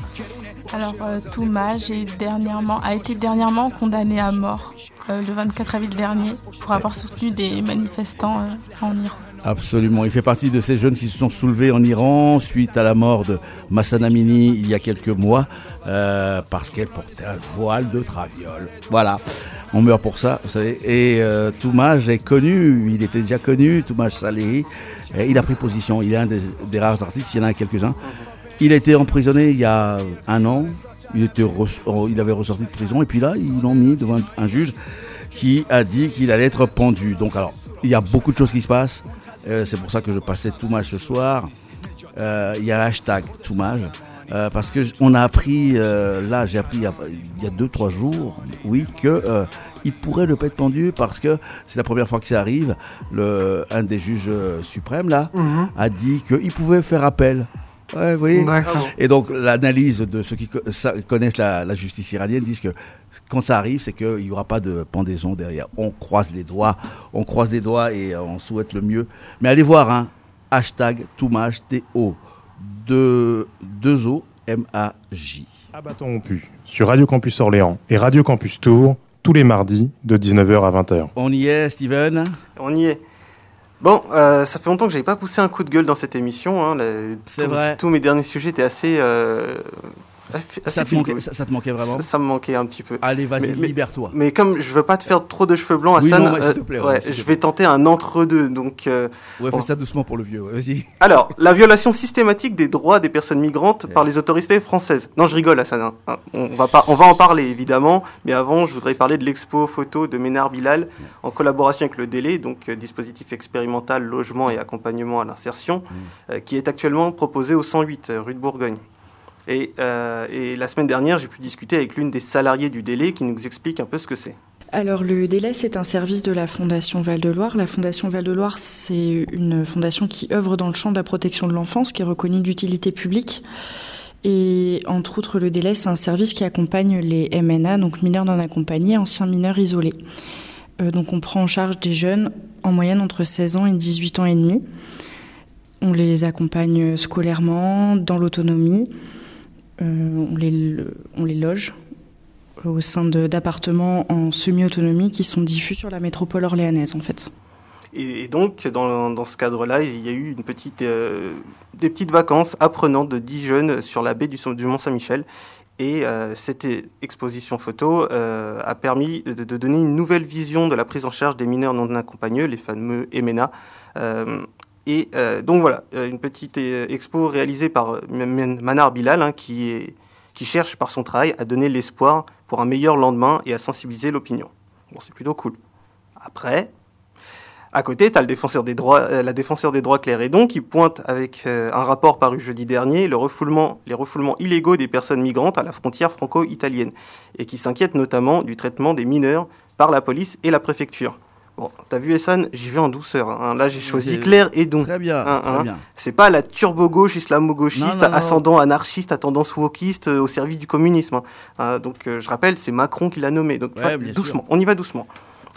Alors Toumaj a été dernièrement condamné à mort le 24 avril dernier pour avoir soutenu des manifestants en Iran. Absolument, il fait partie de ces jeunes qui se sont soulevés en Iran suite à la mort de Mahsa Amini il y a quelques mois parce qu'elle portait un voile de traviole. Voilà, on meurt pour ça, vous savez. Et Toumaj est connu, il était déjà connu, Toumaj Salehi. Il a pris position, il est un des rares artistes, il y en a quelques-uns. Il a été emprisonné il y a un an, il avait ressorti de prison et puis là, ils l'ont mis devant un juge qui a dit qu'il allait être pendu. Donc alors, il y a beaucoup de choses qui se passent. C'est pour ça que je passais Toumage ce soir. Il y a l'hashtag Toumage. Parce que on a appris, j'ai appris il y a 2-3 jours, que il pourrait ne pas être pendu parce que c'est la première fois que ça arrive. Un des juges suprêmes a dit qu'il pouvait faire appel. Ouais, vous voyez. Et donc l'analyse de ceux qui connaissent la justice iranienne disent que quand ça arrive, c'est qu'il n'y aura pas de pendaison derrière. On croise les doigts et on souhaite le mieux. Mais allez voir, hashtag Toumage, T-O. 2O M-A-J. À bâton rompu, sur Radio Campus Orléans et Radio Campus Tours, tous les mardis de 19h à 20h. On y est, Steven ? On y est. Bon, ça fait longtemps que j'avais pas poussé un coup de gueule dans cette émission. C'est vrai. Tous mes derniers sujets étaient assez... Ça te manquait vraiment ? Ça me manquait un petit peu. Allez, vas-y, libère-toi. Mais comme je veux pas te faire trop de cheveux blancs, Hassan, s'il te plaît, je vais tenter un entre-deux. Donc, fais ça doucement pour le vieux, vas-y. Alors, la violation systématique des droits des personnes migrantes par les autorités françaises. Non, je rigole, Hassan. On va en parler, évidemment. Mais avant, je voudrais parler de l'expo photo de Ménard Bilal, en collaboration avec le DELE, donc dispositif expérimental, logement et accompagnement à l'insertion, qui est actuellement proposé au 108, rue de Bourgogne. Et la semaine dernière, j'ai pu discuter avec l'une des salariées du DELE qui nous explique un peu ce que c'est. Alors le DELE, c'est un service de la Fondation Val-de-Loire. La Fondation Val-de-Loire, c'est une fondation qui œuvre dans le champ de la protection de l'enfance, qui est reconnue d'utilité publique. Et entre autres, le DELE, c'est un service qui accompagne les MNA, donc mineurs non accompagnés, anciens mineurs isolés. Donc on prend en charge des jeunes en moyenne entre 16 ans et 18 ans et demi. On les accompagne scolairement, dans l'autonomie. On les loge au sein d'appartements en semi-autonomie qui sont diffus sur la métropole orléanaise, en fait. Et donc, dans ce cadre-là, il y a eu des petites vacances apprenantes de 10 jeunes sur la baie du Mont-Saint-Michel. Et cette exposition photo a permis de donner une nouvelle vision de la prise en charge des mineurs non accompagnés, les fameux MNA. Donc voilà, une petite expo réalisée par Ménard Bilal, qui cherche par son travail à donner l'espoir pour un meilleur lendemain et à sensibiliser l'opinion. Bon, c'est plutôt cool. Après, à côté, tu as la défenseur des droits Claire Hédon qui pointe avec un rapport paru jeudi dernier les refoulements illégaux des personnes migrantes à la frontière franco-italienne et qui s'inquiète notamment du traitement des mineurs par la police et la préfecture. Bon, t'as vu Hassan, j'y vais en douceur. Là, j'ai choisi Claire Hédon. Très bien, très bien. C'est pas la turbo-gauche islamo-gauchiste, ascendant anarchiste, à tendance wokiste au service du communisme. Donc, je rappelle, c'est Macron qui l'a nommé. Donc, doucement, on y va doucement.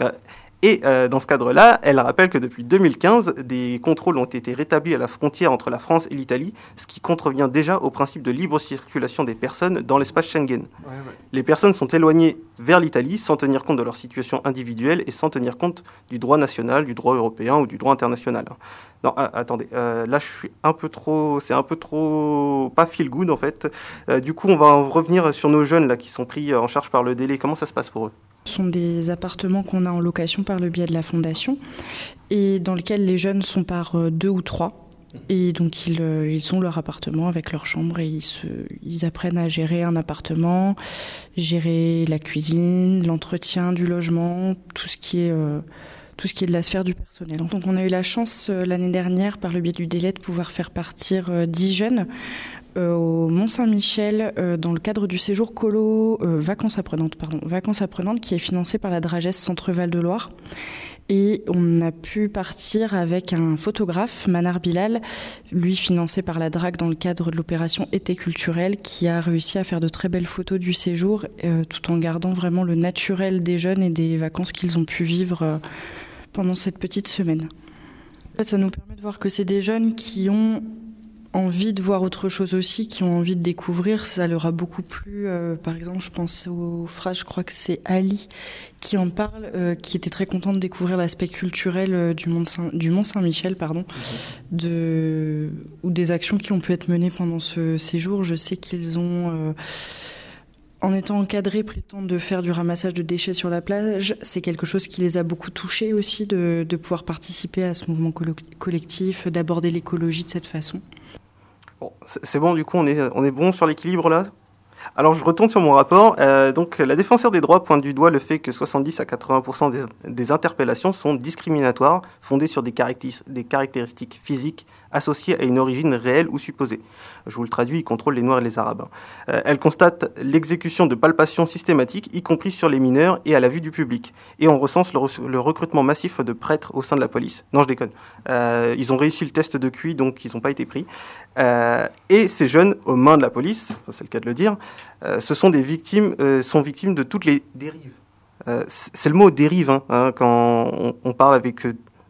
Et dans ce cadre-là, elle rappelle que depuis 2015, des contrôles ont été rétablis à la frontière entre la France et l'Italie, ce qui contrevient déjà au principe de libre circulation des personnes dans l'espace Schengen. Les personnes sont éloignées vers l'Italie sans tenir compte de leur situation individuelle et sans tenir compte du droit national, du droit européen ou du droit international. Non, attendez, là je suis c'est un peu trop pas feel good en fait. Du coup, on va revenir sur nos jeunes là qui sont pris en charge par le DELE. Comment ça se passe pour eux ? Ce sont des appartements qu'on a en location par le biais de la Fondation et dans lesquels les jeunes sont par 2 ou 3. Et donc ils ont leur appartement avec leur chambre et ils apprennent à gérer un appartement, gérer la cuisine, l'entretien du logement, tout ce qui est de la sphère du personnel. Donc on a eu la chance l'année dernière par le biais du DELE de pouvoir faire partir 10 jeunes au Mont-Saint-Michel dans le cadre du séjour colo Vacances apprenantes qui est financé par la Dragesse Centre Val-de-Loire. Et on a pu partir avec un photographe, Ménard Bilal, lui financé par la DRAC dans le cadre de l'opération Été culturel, qui a réussi à faire de très belles photos du séjour, tout en gardant vraiment le naturel des jeunes et des vacances qu'ils ont pu vivre pendant cette petite semaine. En fait, ça nous permet de voir que c'est des jeunes qui ont envie de voir autre chose aussi, qui ont envie de découvrir. Ça leur a beaucoup plu. Par exemple, je pense aux phrases, je crois que c'est Ali qui en parle, qui était très content de découvrir l'aspect culturel du Mont-Saint-Michel, ou des actions qui ont pu être menées pendant ce séjour. Je sais qu'ils ont... en étant encadrés, pris le temps de faire du ramassage de déchets sur la plage. C'est quelque chose qui les a beaucoup touchés aussi, de pouvoir participer à ce mouvement collectif, d'aborder l'écologie de cette façon. Bon, c'est bon, du coup, on est bon sur l'équilibre là ? Alors je retourne sur mon rapport. Donc la défenseur des droits pointe du doigt le fait que 70 à 80% des interpellations sont discriminatoires, fondées sur des caractéristiques physiques associées à une origine réelle ou supposée. Je vous le traduis, ils contrôlent les Noirs et les Arabes. Elle constate l'exécution de palpations systématiques, y compris sur les mineurs et à la vue du public. Et on recense le recrutement massif de prêtres au sein de la police. Non, je déconne. Ils ont réussi le test de QI, donc ils n'ont pas été pris. Et ces jeunes, aux mains de la police, c'est le cas de le dire, sont victimes de toutes les dérives. C'est le mot dérive, quand on parle avec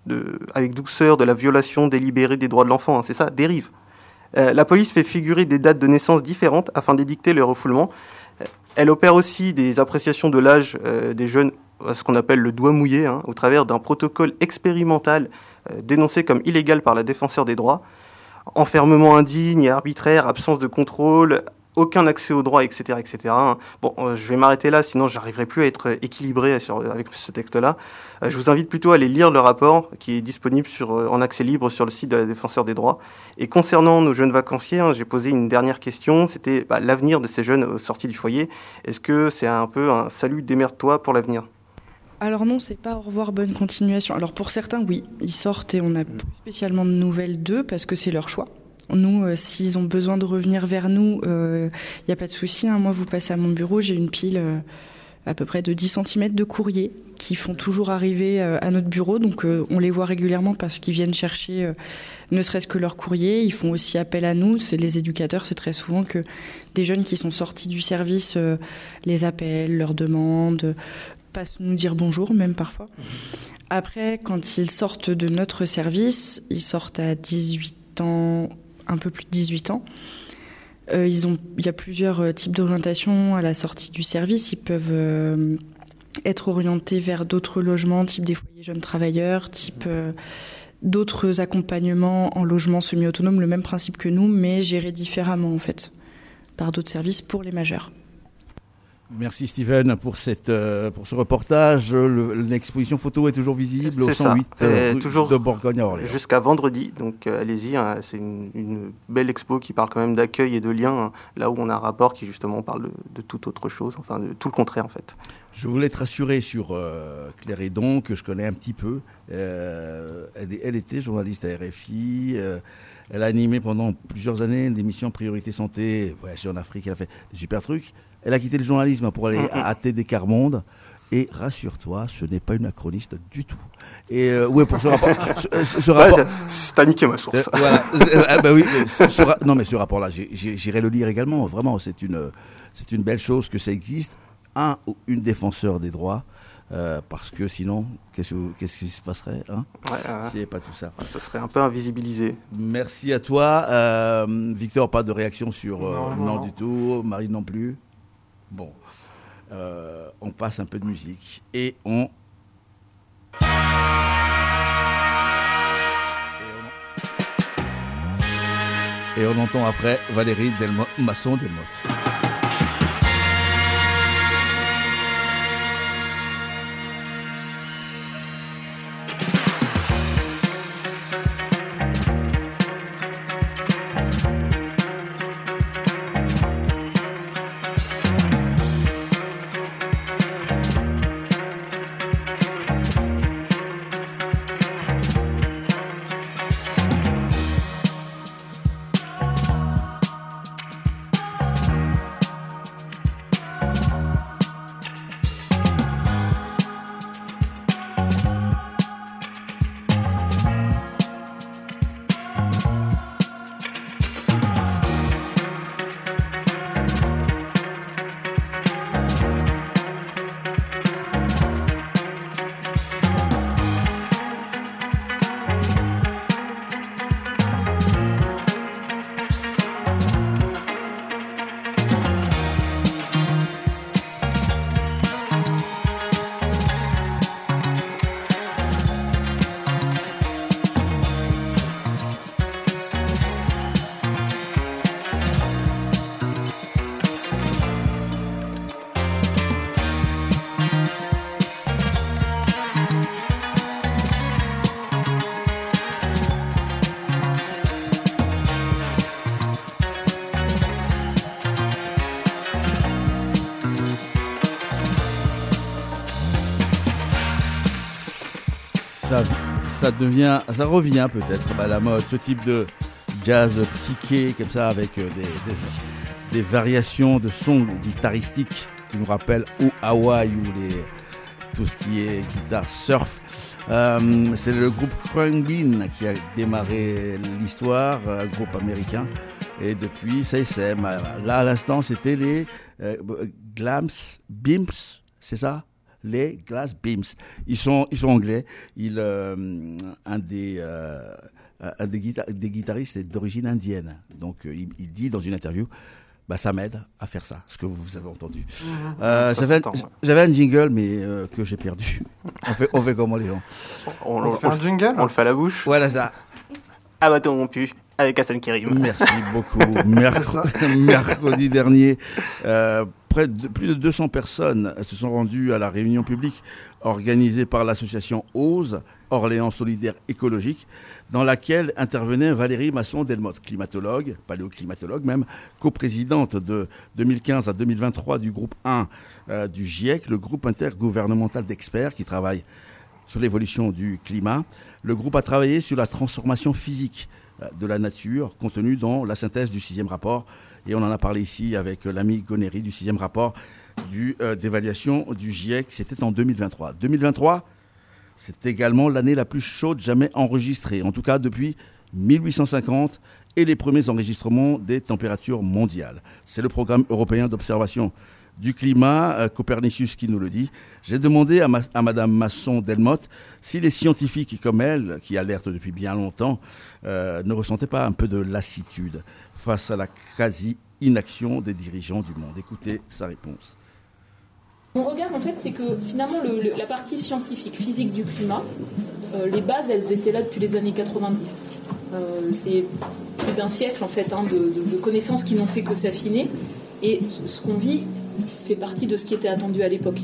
douceur de la violation délibérée des droits de l'enfant, c'est ça, dérive. La police fait figurer des dates de naissance différentes afin d'édicter le refoulement. Elle opère aussi des appréciations de l'âge des jeunes, ce qu'on appelle le doigt mouillé, au travers d'un protocole expérimental dénoncé comme illégal par la défenseur des droits. Enfermement indigne et arbitraire, absence de contrôle, aucun accès aux droits, etc. etc. Bon, je vais m'arrêter là, sinon j'arriverai plus à être équilibré avec ce texte-là. Je vous invite plutôt à aller lire le rapport qui est disponible en accès libre sur le site de la Défenseure des droits. Et concernant nos jeunes vacanciers, j'ai posé une dernière question, c'était l'avenir de ces jeunes sortis du foyer. Est-ce que c'est un peu un salut, démerde-toi pour l'avenir ? Alors non, c'est pas au revoir, bonne continuation. Alors pour certains, oui, ils sortent et on n'a plus spécialement de nouvelles d'eux parce que c'est leur choix. Nous, s'ils ont besoin de revenir vers nous, il n'y a pas de souci. Moi, vous passez à mon bureau, j'ai une pile à peu près de 10 cm de courrier qui font toujours arriver à notre bureau. Donc on les voit régulièrement parce qu'ils viennent chercher ne serait-ce que leur courrier. Ils font aussi appel à nous. C'est les éducateurs, c'est très souvent que des jeunes qui sont sortis du service les appellent, leur demandent, passent nous dire bonjour même parfois. Après, quand ils sortent de notre service, ils sortent à 18 ans, un peu plus de 18 ans. Il y a plusieurs types d'orientation à la sortie du service. Ils peuvent être orientés vers d'autres logements, type des foyers jeunes travailleurs, type d'autres accompagnements en logement semi-autonome, le même principe que nous, mais gérés différemment en fait, par d'autres services pour les majeurs. Merci Steven pour ce reportage. L'exposition photo est toujours visible au 108 de Bourgogne à Orléans. Jusqu'à vendredi, donc allez-y. C'est une belle expo qui parle quand même d'accueil et de lien, là où on a un rapport qui justement parle de toute autre chose, enfin de tout le contraire en fait. Je voulais te rassurer sur Claire Hédon, que je connais un petit peu. Elle était journaliste à RFI. Elle a animé pendant plusieurs années l'émission Priorité Santé, voyager en Afrique, elle a fait des super trucs. Elle a quitté le journalisme pour aller à TD Carmonde. Et rassure-toi, ce n'est pas une macroniste du tout. Et pour ce rapport, t'as niqué ma source. Voilà. Oui, non mais ce rapport-là, j'irai le lire également. Vraiment, c'est une belle chose que ça existe. Un ou une défenseur des droits. Parce que sinon, qu'est-ce qui se passerait s'il n'y avait pas tout ça? Ce serait un peu invisibilisé. Merci à toi. Victor, pas de réaction sur... non du tout. Marie non plus. Bon. On passe un peu de musique. Et on entend après Valérie Masson-Delmotte. ça revient peut-être à la mode, ce type de jazz psyché comme ça, avec des variations de sons guitaristiques qui nous rappellent ou Hawaï ou tout ce qui est guitare surf. C'est le groupe Khruangbin qui a démarré l'histoire, un groupe américain, et depuis ça essaime. Là à l'instant c'était les Glams Beams, c'est ça? Les Glass Beams. Ils sont anglais. Un des guitaristes est d'origine indienne. Donc il dit dans une interview, ça m'aide à faire ça, ce que vous avez entendu. J'avais un jingle, mais que j'ai perdu. On fait comment les gens? On fait un jingle. On le fait à la bouche. Voilà ça. À bâton rompu. Avec Hassan Kérim. Merci beaucoup. Mercredi dernier, plus de 200 personnes se sont rendues à la réunion publique organisée par l'association OSE, Orléans Solidaire Écologique, dans laquelle intervenait Valérie Masson-Delmotte, climatologue, paléoclimatologue même, coprésidente de 2015 à 2023 du groupe 1 du GIEC, le groupe intergouvernemental d'experts qui travaille sur l'évolution du climat. Le groupe a travaillé sur la transformation physique de la nature contenue dans la synthèse du 6e rapport. Et on en a parlé ici avec l'ami Gonéry du 6e rapport d'évaluation du GIEC. C'était en 2023. 2023, c'est également l'année la plus chaude jamais enregistrée, en tout cas depuis 1850 et les premiers enregistrements des températures mondiales. C'est le programme européen d'observation du climat, Copernicus qui nous le dit. J'ai demandé à Madame Masson-Delmotte si les scientifiques comme elle, qui alertent depuis bien longtemps, ne ressentaient pas un peu de lassitude face à la quasi-inaction des dirigeants du monde. Écoutez sa réponse. On regarde en fait, c'est que finalement la partie scientifique, physique du climat, les bases, elles étaient là depuis les années 90. C'est plus d'un siècle en fait de connaissances qui n'ont fait que s'affiner. Et ce qu'on vit fait partie de ce qui était attendu à l'époque.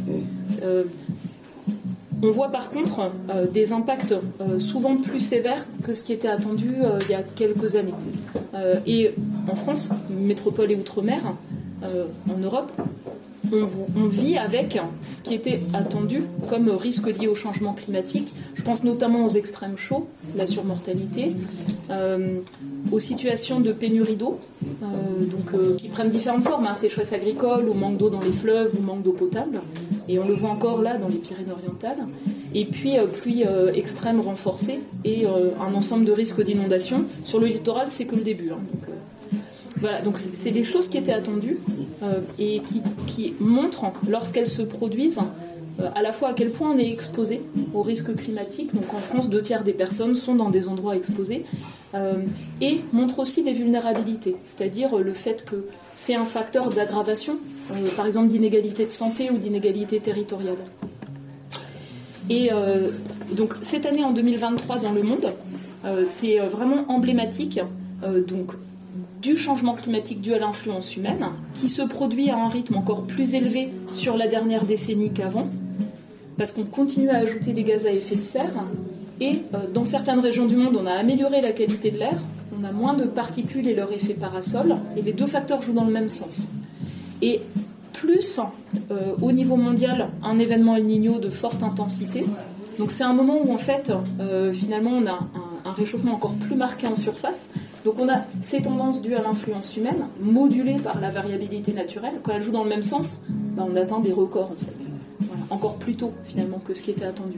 On voit par contre des impacts souvent plus sévères que ce qui était attendu il y a quelques années. Et en France, métropole et outre-mer, en Europe, on vit avec ce qui était attendu comme risque lié au changement climatique. Je pense notamment aux extrêmes chauds, la surmortalité, aux situations de pénurie d'eau, qui prennent différentes formes, sécheresse agricole, ou manque d'eau dans les fleuves, ou manque d'eau potable. Et on le voit encore là dans les Pyrénées-Orientales. Et puis pluie extrême renforcée et un ensemble de risques d'inondation. Sur le littoral, c'est que le début. Voilà, donc c'est des choses qui étaient attendues et qui montrent, lorsqu'elles se produisent, à la fois à quel point on est exposé aux risques climatiques. Donc en France, 2/3 des personnes sont dans des endroits exposés et montrent aussi les vulnérabilités, c'est-à-dire le fait que c'est un facteur d'aggravation, par exemple d'inégalité de santé ou d'inégalité territoriale. Et donc cette année en 2023 dans le monde, c'est vraiment emblématique du changement climatique dû à l'influence humaine, qui se produit à un rythme encore plus élevé sur la dernière décennie qu'avant, parce qu'on continue à ajouter des gaz à effet de serre, et dans certaines régions du monde, on a amélioré la qualité de l'air, on a moins de particules et leur effet parasol, et les deux facteurs jouent dans le même sens. Et plus, au niveau mondial, un événement El Niño de forte intensité, donc c'est un moment où en fait, finalement, on a un réchauffement encore plus marqué en surface. Donc on a ces tendances dues à l'influence humaine, modulées par la variabilité naturelle. Quand elles jouent dans le même sens, on atteint des records, en fait. Voilà, encore plus tôt, finalement, que ce qui était attendu.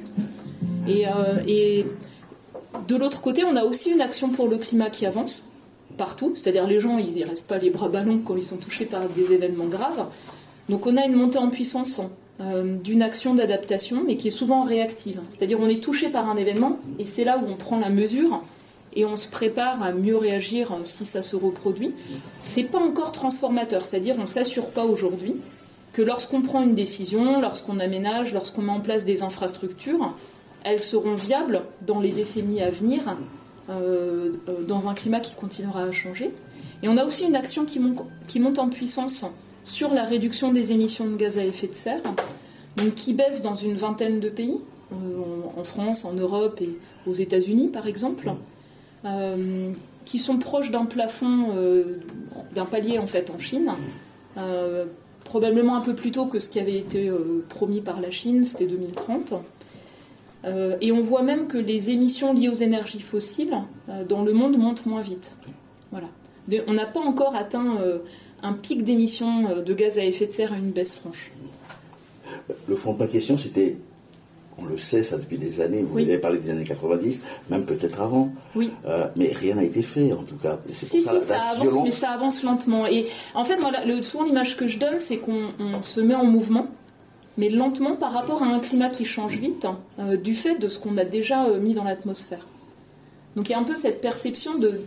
Et de l'autre côté, on a aussi une action pour le climat qui avance, partout. C'est-à-dire les gens, ils ne restent pas les bras ballants quand ils sont touchés par des événements graves. Donc on a une montée en puissance d'une action d'adaptation, mais qui est souvent réactive. C'est-à-dire on est touché par un événement, et c'est là où on prend la mesure, et on se prépare à mieux réagir si ça se reproduit. C'est pas encore transformateur, c'est-à-dire on s'assure pas aujourd'hui que lorsqu'on prend une décision, lorsqu'on aménage, lorsqu'on met en place des infrastructures, elles seront viables dans les décennies à venir, dans un climat qui continuera à changer. Et on a aussi une action qui monte en puissance sur la réduction des émissions de gaz à effet de serre, donc qui baisse dans une vingtaine de pays, en France, en Europe et aux États-Unis par exemple, qui sont proches d'un plafond, d'un palier en fait en Chine, probablement un peu plus tôt que ce qui avait été promis par la Chine, c'était 2030. Et on voit même que les émissions liées aux énergies fossiles dans le monde montent moins vite. Voilà. On n'a pas encore atteint un pic d'émissions de gaz à effet de serre à une baisse franche. Le fond de ma question, c'était, on le sait ça depuis des années, vous avez parlé des années 90, même peut-être avant, mais rien n'a été fait en tout cas. Ça avance, mais ça avance lentement. Et en fait, moi, souvent l'image que je donne, c'est qu'on se met en mouvement, mais lentement par rapport à un climat qui change vite, du fait de ce qu'on a déjà mis dans l'atmosphère. Donc il y a un peu cette perception de...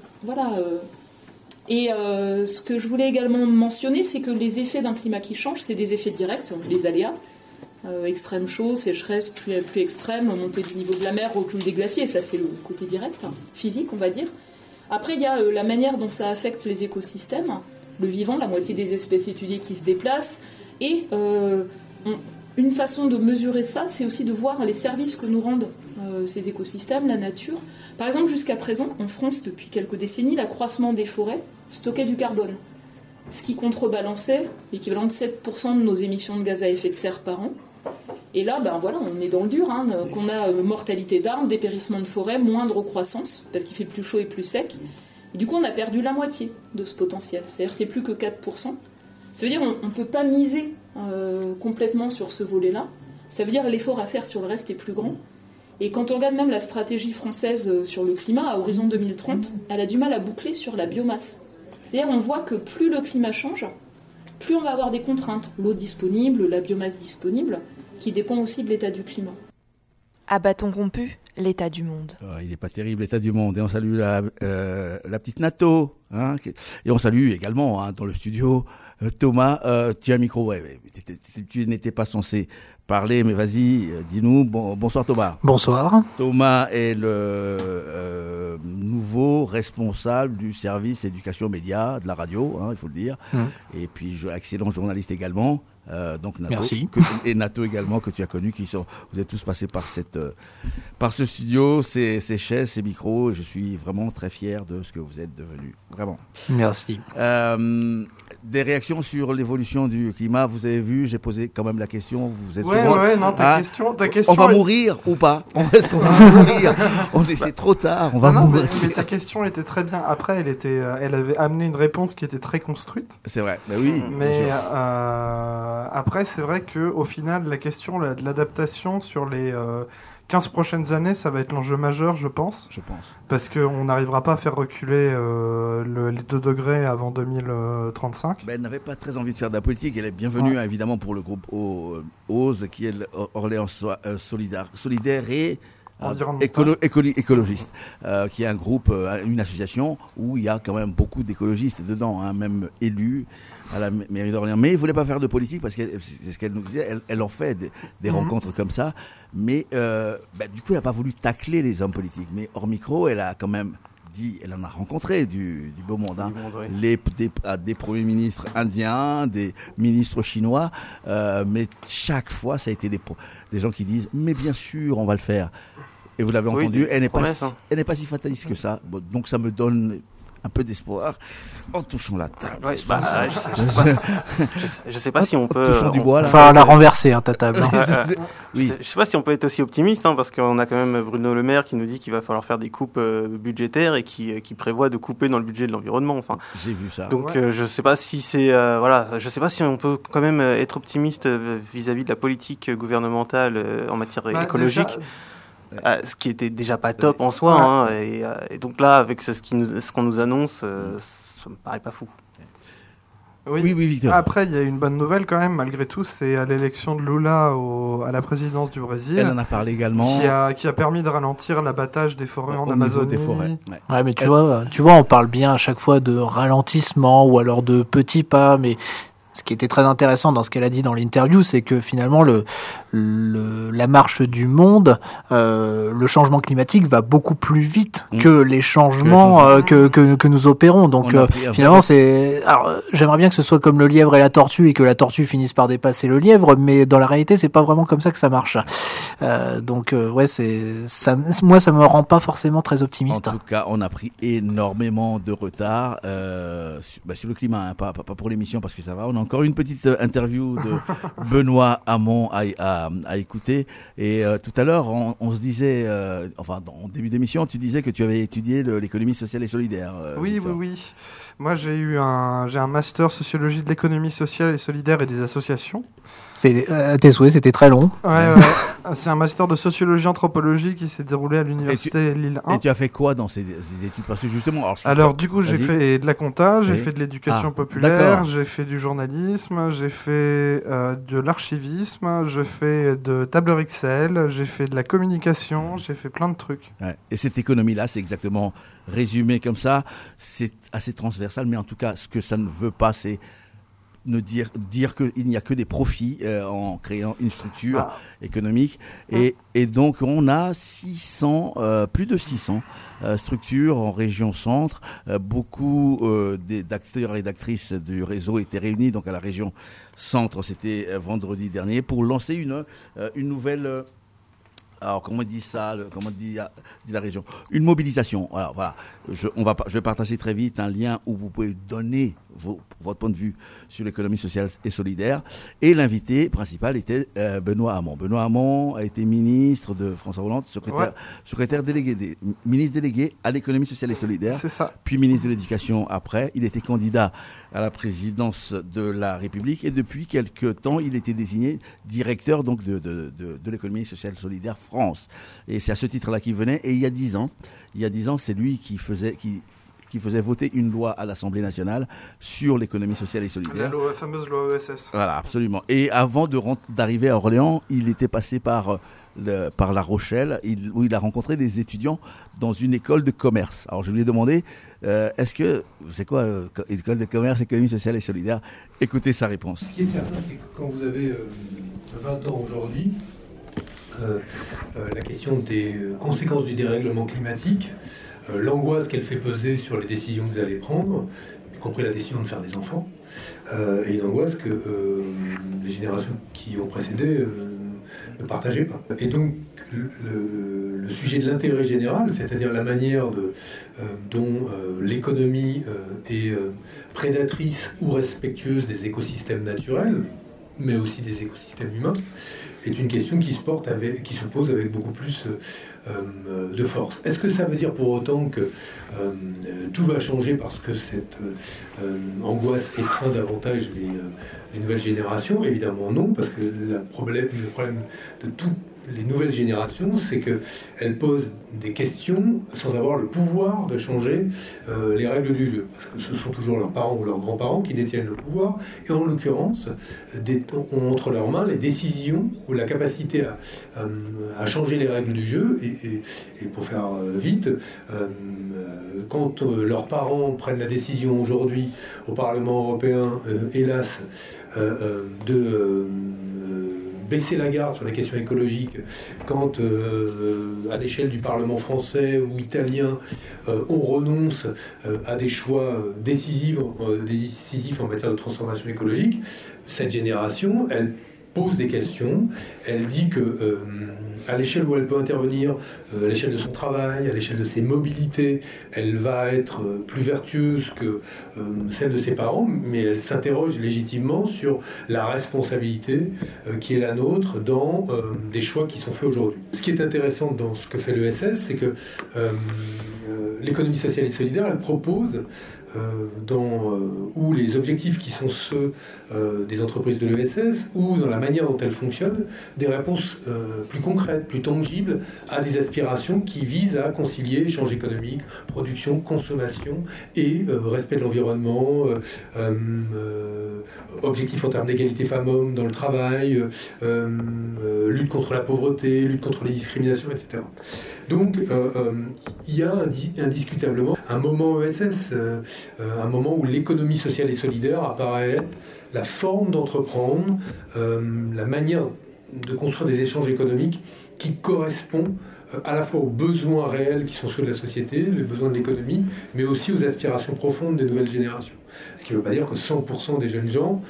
Et ce que je voulais également mentionner, c'est que les effets d'un climat qui change, c'est des effets directs, les aléas. Extrême chaud, sécheresse, pluie extrême, montée du niveau de la mer, recul des glaciers, ça c'est le côté direct, physique on va dire. Après il y a la manière dont ça affecte les écosystèmes, le vivant, la moitié des espèces étudiées qui se déplacent, et une façon de mesurer ça, c'est aussi de voir les services que nous rendent ces écosystèmes, la nature. Par exemple, jusqu'à présent, en France, depuis quelques décennies, l'accroissement des forêts stockait du carbone, ce qui contrebalançait l'équivalent de 7% de nos émissions de gaz à effet de serre par an. Et là, on est dans le dur, qu'on a mortalité d'arbres, dépérissement de forêt, moindre croissance, parce qu'il fait plus chaud et plus sec. Et du coup, on a perdu la moitié de ce potentiel. C'est-à-dire c'est plus que 4%. Ça veut dire qu'on ne peut pas miser complètement sur ce volet-là. Ça veut dire que l'effort à faire sur le reste est plus grand. Et quand on regarde même la stratégie française sur le climat, à horizon 2030, elle a du mal à boucler sur la biomasse. C'est-à-dire on voit que plus le climat change, plus on va avoir des contraintes. L'eau disponible, la biomasse disponible, qui dépend aussi de l'état du climat. À bâton rompu, l'état du monde. Il n'est pas terrible l'état du monde. Et on salue la petite Nato. Et on salue également dans le studio Thomas. Tu as un micro, tu n'étais pas censé parler, mais vas-y, dis-nous. Bonsoir Thomas. Bonsoir. Thomas est le nouveau responsable du service éducation média de la radio, il faut le dire. Et puis excellent journaliste également. Donc Nato, merci. Et Nato également que tu as connu, vous êtes tous passés par ce studio, ces chaises, ces micros. Et je suis vraiment très fier de ce que vous êtes devenus, vraiment. Merci. Des réactions sur l'évolution du climat, vous avez vu, j'ai posé quand même la question. Vous êtes ta question. On va mourir ou pas? Est-ce qu'on va mourir? C'est trop tard. On va mourir. Mais ta question était très bien. Après, elle avait amené une réponse qui était très construite. C'est vrai. Oui. Mais après, c'est vrai que au final, la question de l'adaptation sur les 15 prochaines années, ça va être l'enjeu majeur, je pense. Parce qu'on n'arrivera pas à faire reculer les 2 degrés avant 2035. Elle n'avait pas très envie de faire de la politique. Elle est bienvenue, évidemment, pour le groupe OSE, qui est Orléans Solidaire et écologiste, qui est un groupe, une association où il y a quand même beaucoup d'écologistes dedans, même élus à la mairie d'Orléans. Mais il ne voulait pas faire de politique parce que c'est ce qu'elle nous disait, elle en fait des rencontres comme ça. Mais du coup, elle n'a pas voulu tacler les hommes politiques. Mais hors micro, elle a quand même dit, elle en a rencontré du beau monde. Des premiers ministres indiens, des ministres chinois. Mais chaque fois, ça a été des gens qui disent, mais bien sûr, on va le faire. Et vous l'avez entendu, elle n'est pas si fataliste que ça. Donc ça me donne un peu d'espoir en touchant la table. Je sais pas si on peut. Touchant du bois, là. Enfin, la renverser, ta table. Je sais pas si on peut être aussi optimiste, parce qu'on a quand même Bruno Le Maire qui nous dit qu'il va falloir faire des coupes budgétaires et qui prévoit de couper dans le budget de l'environnement. J'ai vu ça. Donc je sais pas si c'est je sais pas si on peut quand même être optimiste vis-à-vis de la politique gouvernementale en matière écologique. Ce qui était déjà pas top en soi, et donc là, avec ce qu'on nous annonce, ça me paraît pas fou. Oui, Victor. Après, il y a une bonne nouvelle quand même, malgré tout, c'est à l'élection de Lula à la présidence du Brésil. Elle en a parlé également. Qui a permis de ralentir l'abattage des forêts en Amazonie. Des forêts. Ouais, mais tu vois, on parle bien à chaque fois de ralentissement ou alors de petits pas, mais ce qui était très intéressant dans ce qu'elle a dit dans l'interview, c'est que finalement la marche du monde, le changement climatique va beaucoup plus vite que les changements que nous opérons. Donc finalement, j'aimerais bien que ce soit comme le lièvre et la tortue et que la tortue finisse par dépasser le lièvre, mais dans la réalité, c'est pas vraiment comme ça que ça marche. Moi, ça me rend pas forcément très optimiste. En tout cas, on a pris énormément de retard sur le climat, pas pour l'émission parce que ça va. On a encore une petite interview de Benoît Hamon à écouter. Et tout à l'heure, on se disait, en début d'émission, tu disais que tu avais étudié l'économie sociale et solidaire. Oui. Moi, j'ai un master sociologie de l'économie sociale et solidaire et des associations. Tes souhaits, c'était très long. Ouais. C'est un master de sociologie anthropologie qui s'est déroulé à l'université Lille 1. Et tu as fait quoi dans ces études? Parce que justement, alors du coup, j'ai fait de la compta, j'ai fait de l'éducation populaire, j'ai fait du journalisme, j'ai fait de l'archivisme, j'ai fait de tableur Excel, j'ai fait de la communication, j'ai fait plein de trucs. Ouais. Et cette économie-là, c'est exactement résumé comme ça. C'est assez transversal, mais en tout cas, ce que ça ne veut pas, c'est dire qu'il n'y a que des profits en créant une structure économique. Et donc, on a plus de 600 structures en région centre. Beaucoup d'acteurs et d'actrices du réseau étaient réunis donc à la région centre. C'était vendredi dernier pour lancer une nouvelle... Alors, comment dit ça, comment dit la région? Une mobilisation. Alors, voilà. Je vais partager très vite un lien où vous pouvez donner votre point de vue sur l'économie sociale et solidaire. Et l'invité principal était Benoît Hamon. Benoît Hamon a été ministre de François Hollande, secrétaire délégué, ministre délégué à l'économie sociale et solidaire. C'est ça. Puis ministre de l'Éducation après. Il était candidat à la présidence de la République et depuis quelques temps, il était désigné directeur donc de l'économie sociale et solidaire France. Et c'est à ce titre-là qu'il venait. Et il y a 10 ans, c'est lui qui faisait voter une loi à l'Assemblée nationale sur l'économie sociale et solidaire. La fameuse loi ESS. Voilà, absolument. Et avant d'arriver à Orléans, il était passé par La Rochelle, où il a rencontré des étudiants dans une école de commerce. Alors je lui ai demandé, c'est quoi école de commerce, économie sociale et solidaire? Écoutez sa réponse. Ce qui est certain, c'est que quand vous avez 20 ans aujourd'hui, la question des conséquences du dérèglement climatique, l'angoisse qu'elle fait peser sur les décisions que vous allez prendre, y compris la décision de faire des enfants, et une angoisse que les générations qui ont précédé ne partageaient pas. Et donc le sujet de l'intérêt général, c'est-à-dire la manière dont l'économie est prédatrice ou respectueuse des écosystèmes naturels, mais aussi des écosystèmes humains, est une question qui se pose avec beaucoup plus de force. Est-ce que ça veut dire pour autant que tout va changer parce que cette angoisse étreint davantage les nouvelles générations? Évidemment non, parce que le problème de toutes les nouvelles générations, c'est qu'elles posent des questions sans avoir le pouvoir de changer les règles du jeu. Parce que ce sont toujours leurs parents ou leurs grands-parents qui détiennent le pouvoir, et en l'occurrence, ont entre leurs mains les décisions ou la capacité à changer les règles du jeu. Et pour faire vite, quand leurs parents prennent la décision aujourd'hui au Parlement européen, hélas, de baisser la garde sur les questions écologiques, quand à l'échelle du Parlement français ou italien, on renonce à des choix décisifs en matière de transformation écologique, cette génération, elle pose des questions, elle dit que à l'échelle où elle peut intervenir, à l'échelle de son travail, à l'échelle de ses mobilités, elle va être plus vertueuse que celle de ses parents, mais elle s'interroge légitimement sur la responsabilité qui est la nôtre dans des choix qui sont faits aujourd'hui. Ce qui est intéressant dans ce que fait l'ESS, c'est que l'économie sociale et solidaire, elle propose ou les objectifs qui sont ceux des entreprises de l'ESS, ou dans la manière dont elles fonctionnent, des réponses plus concrètes, plus tangibles à des aspirations qui visent à concilier échange économique, production, consommation et respect de l'environnement, objectifs en termes d'égalité femmes-hommes dans le travail, lutte contre la pauvreté, lutte contre les discriminations, etc. Donc il y a indiscutablement un moment ESS, un moment où l'économie sociale et solidaire apparaît être la forme d'entreprendre, la manière de construire des échanges économiques qui correspond à la fois aux besoins réels qui sont ceux de la société, les besoins de l'économie, mais aussi aux aspirations profondes des nouvelles générations. Ce qui ne veut pas dire que 100% des jeunes gens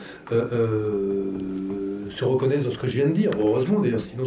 se reconnaissent dans ce que je viens de dire. Heureusement d'ailleurs, sinon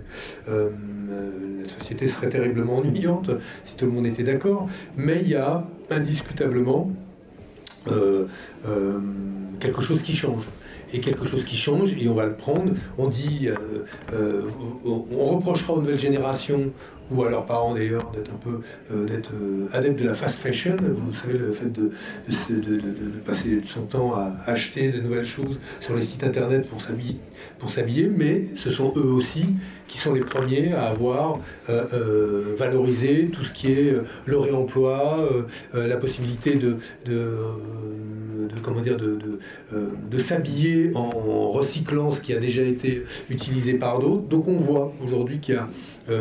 la société serait terriblement ennuyante si tout le monde était d'accord. Mais il y a indiscutablement quelque chose qui change. Et quelque chose qui change, et on va le prendre. On dit, on reprochera aux nouvelles générations, ou à leurs parents d'ailleurs, d'être un peu adeptes de la fast fashion. Vous savez, le fait de passer son temps à acheter de nouvelles choses sur les sites internet pour s'habiller, mais ce sont eux aussi qui sont les premiers à avoir valorisé tout ce qui est le réemploi, la possibilité de s'habiller en recyclant ce qui a déjà été utilisé par d'autres. Donc on voit aujourd'hui qu'il y a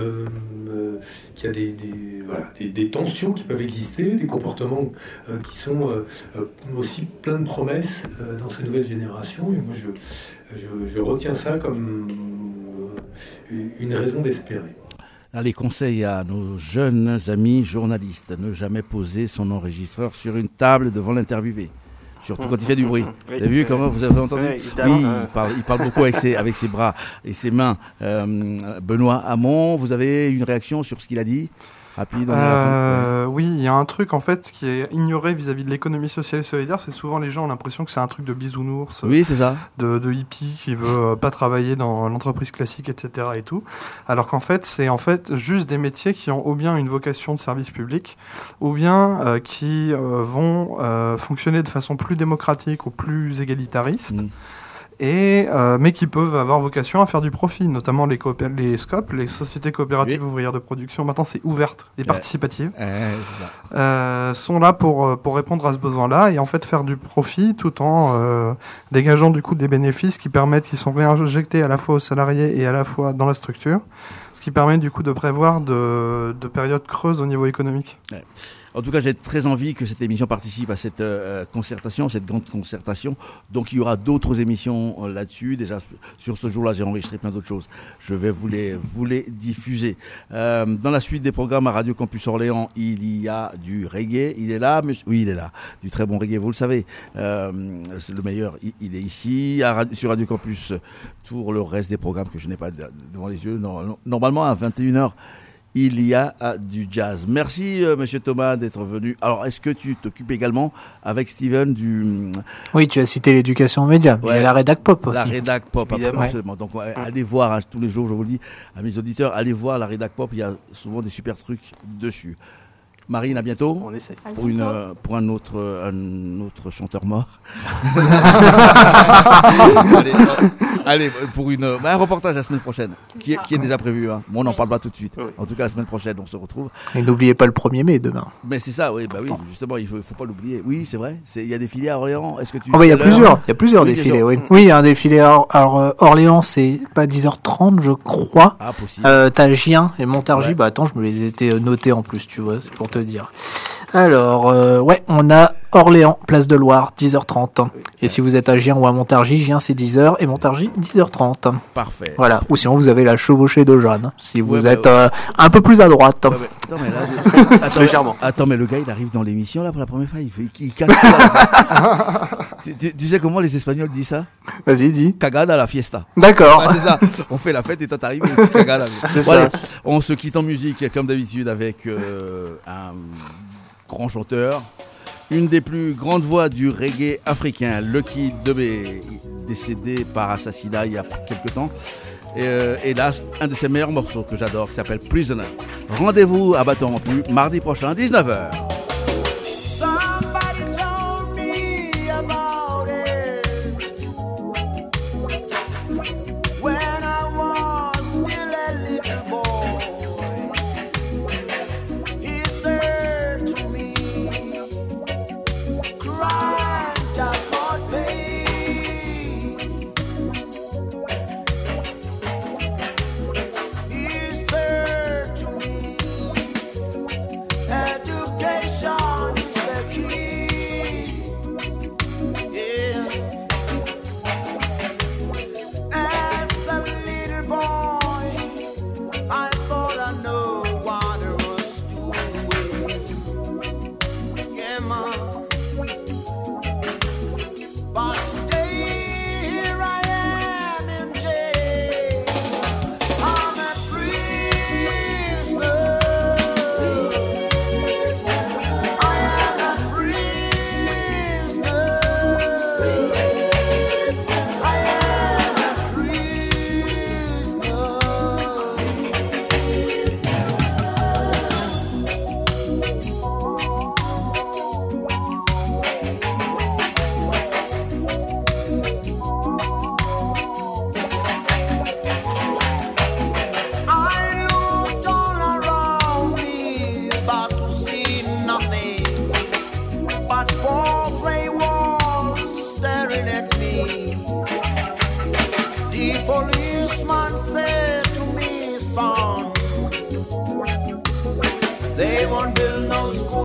des tensions qui peuvent exister, des comportements qui sont aussi pleins de promesses dans ces nouvelles générations. Et moi je retiens ça comme une raison d'espérer. Les conseils à nos jeunes amis journalistes: ne jamais poser son enregistreur sur une table devant l'interviewé. Surtout quand il fait du bruit. Vous avez vu comment vous avez entendu? Oui, il parle beaucoup avec ses bras et ses mains. Benoît Hamon, vous avez une réaction sur ce qu'il a dit? Rapide. Oui, il y a un truc en fait qui est ignoré vis-à-vis de l'économie sociale et solidaire. C'est souvent les gens ont l'impression que c'est un truc de bisounours, oui, c'est ça, de hippie qui veut pas travailler dans l'entreprise classique, etc. et tout. Alors qu'en fait, c'est juste des métiers qui ont ou bien une vocation de service public, ou bien qui vont fonctionner de façon plus démocratique ou plus égalitariste. Mais qui peuvent avoir vocation à faire du profit, notamment les SCOP, les sociétés coopératives ouvrières de production. Maintenant, c'est ouverte et participative. Sont là pour répondre à ce besoin-là et en fait faire du profit tout en dégageant du coup des bénéfices qui sont réinjectés à la fois aux salariés et à la fois dans la structure, ce qui permet du coup de prévoir de périodes creuses au niveau économique. En tout cas, j'ai très envie que cette émission participe à cette concertation, cette grande concertation. Donc, il y aura d'autres émissions là-dessus. Déjà, sur ce jour-là, j'ai enregistré plein d'autres choses. Je vais vous les diffuser. Dans la suite des programmes à Radio Campus Orléans, il y a du reggae. Il est là, oui, il est là. Du très bon reggae, vous le savez. C'est le meilleur, il est ici, sur Radio Campus. Pour le reste des programmes que je n'ai pas devant les yeux, normalement à 21h, il y a du jazz. Merci, Monsieur Thomas, d'être venu. Alors, est-ce que tu t'occupes également avec Steven du... Oui, tu as cité l'éducation aux médias. Il y a la rédac pop aussi. La rédac pop, absolument. Donc, allez voir, tous les jours, je vous le dis à mes auditeurs, allez voir la rédac pop. Il y a souvent des super trucs dessus. Marine, à bientôt. On essaie. Pour un autre chanteur mort. allez, pour un reportage la semaine prochaine, qui est déjà prévu. Hein. Bon, on n'en parle pas tout de suite. En tout cas, la semaine prochaine, on se retrouve. Et n'oubliez pas le 1er mai demain. Mais c'est ça, oui, justement, il faut pas l'oublier. Oui, c'est vrai. Il y a des filets à Orléans. Est-ce que tu il y a plusieurs défilés. Oui, il y a un défilé à Orléans, c'est pas 10h30, je crois. Ah, possible. T'as Gien et Montargis. Ouais. Attends, je me les étais notés en plus, tu vois, c'est pour te dire. Alors, on a Orléans, Place de Loire, 10h30. Et si vous êtes à Gien ou à Montargis, Gien c'est 10h et Montargis 10h30. Parfait. Voilà. Ou sinon vous avez la chevauchée de Jeanne, si vous êtes un peu plus à droite. Attends, mais là, légèrement. Attends, mais le gars il arrive dans l'émission là pour la première fois, il casse ça. tu sais comment les Espagnols disent ça? Vas-y, dis. Cagada la fiesta. D'accord. C'est ça. On fait la fête et toi t'arrives et cagada. C'est ça. Allez, on se quitte en musique comme d'habitude avec un grand chanteur, une des plus grandes voix du reggae africain, Lucky Dubé, décédé par assassinat il y a quelques temps. Et là, un de ses meilleurs morceaux que j'adore, qui s'appelle Prisoner. Rendez-vous à Bâton Rompu, mardi prochain, 19h.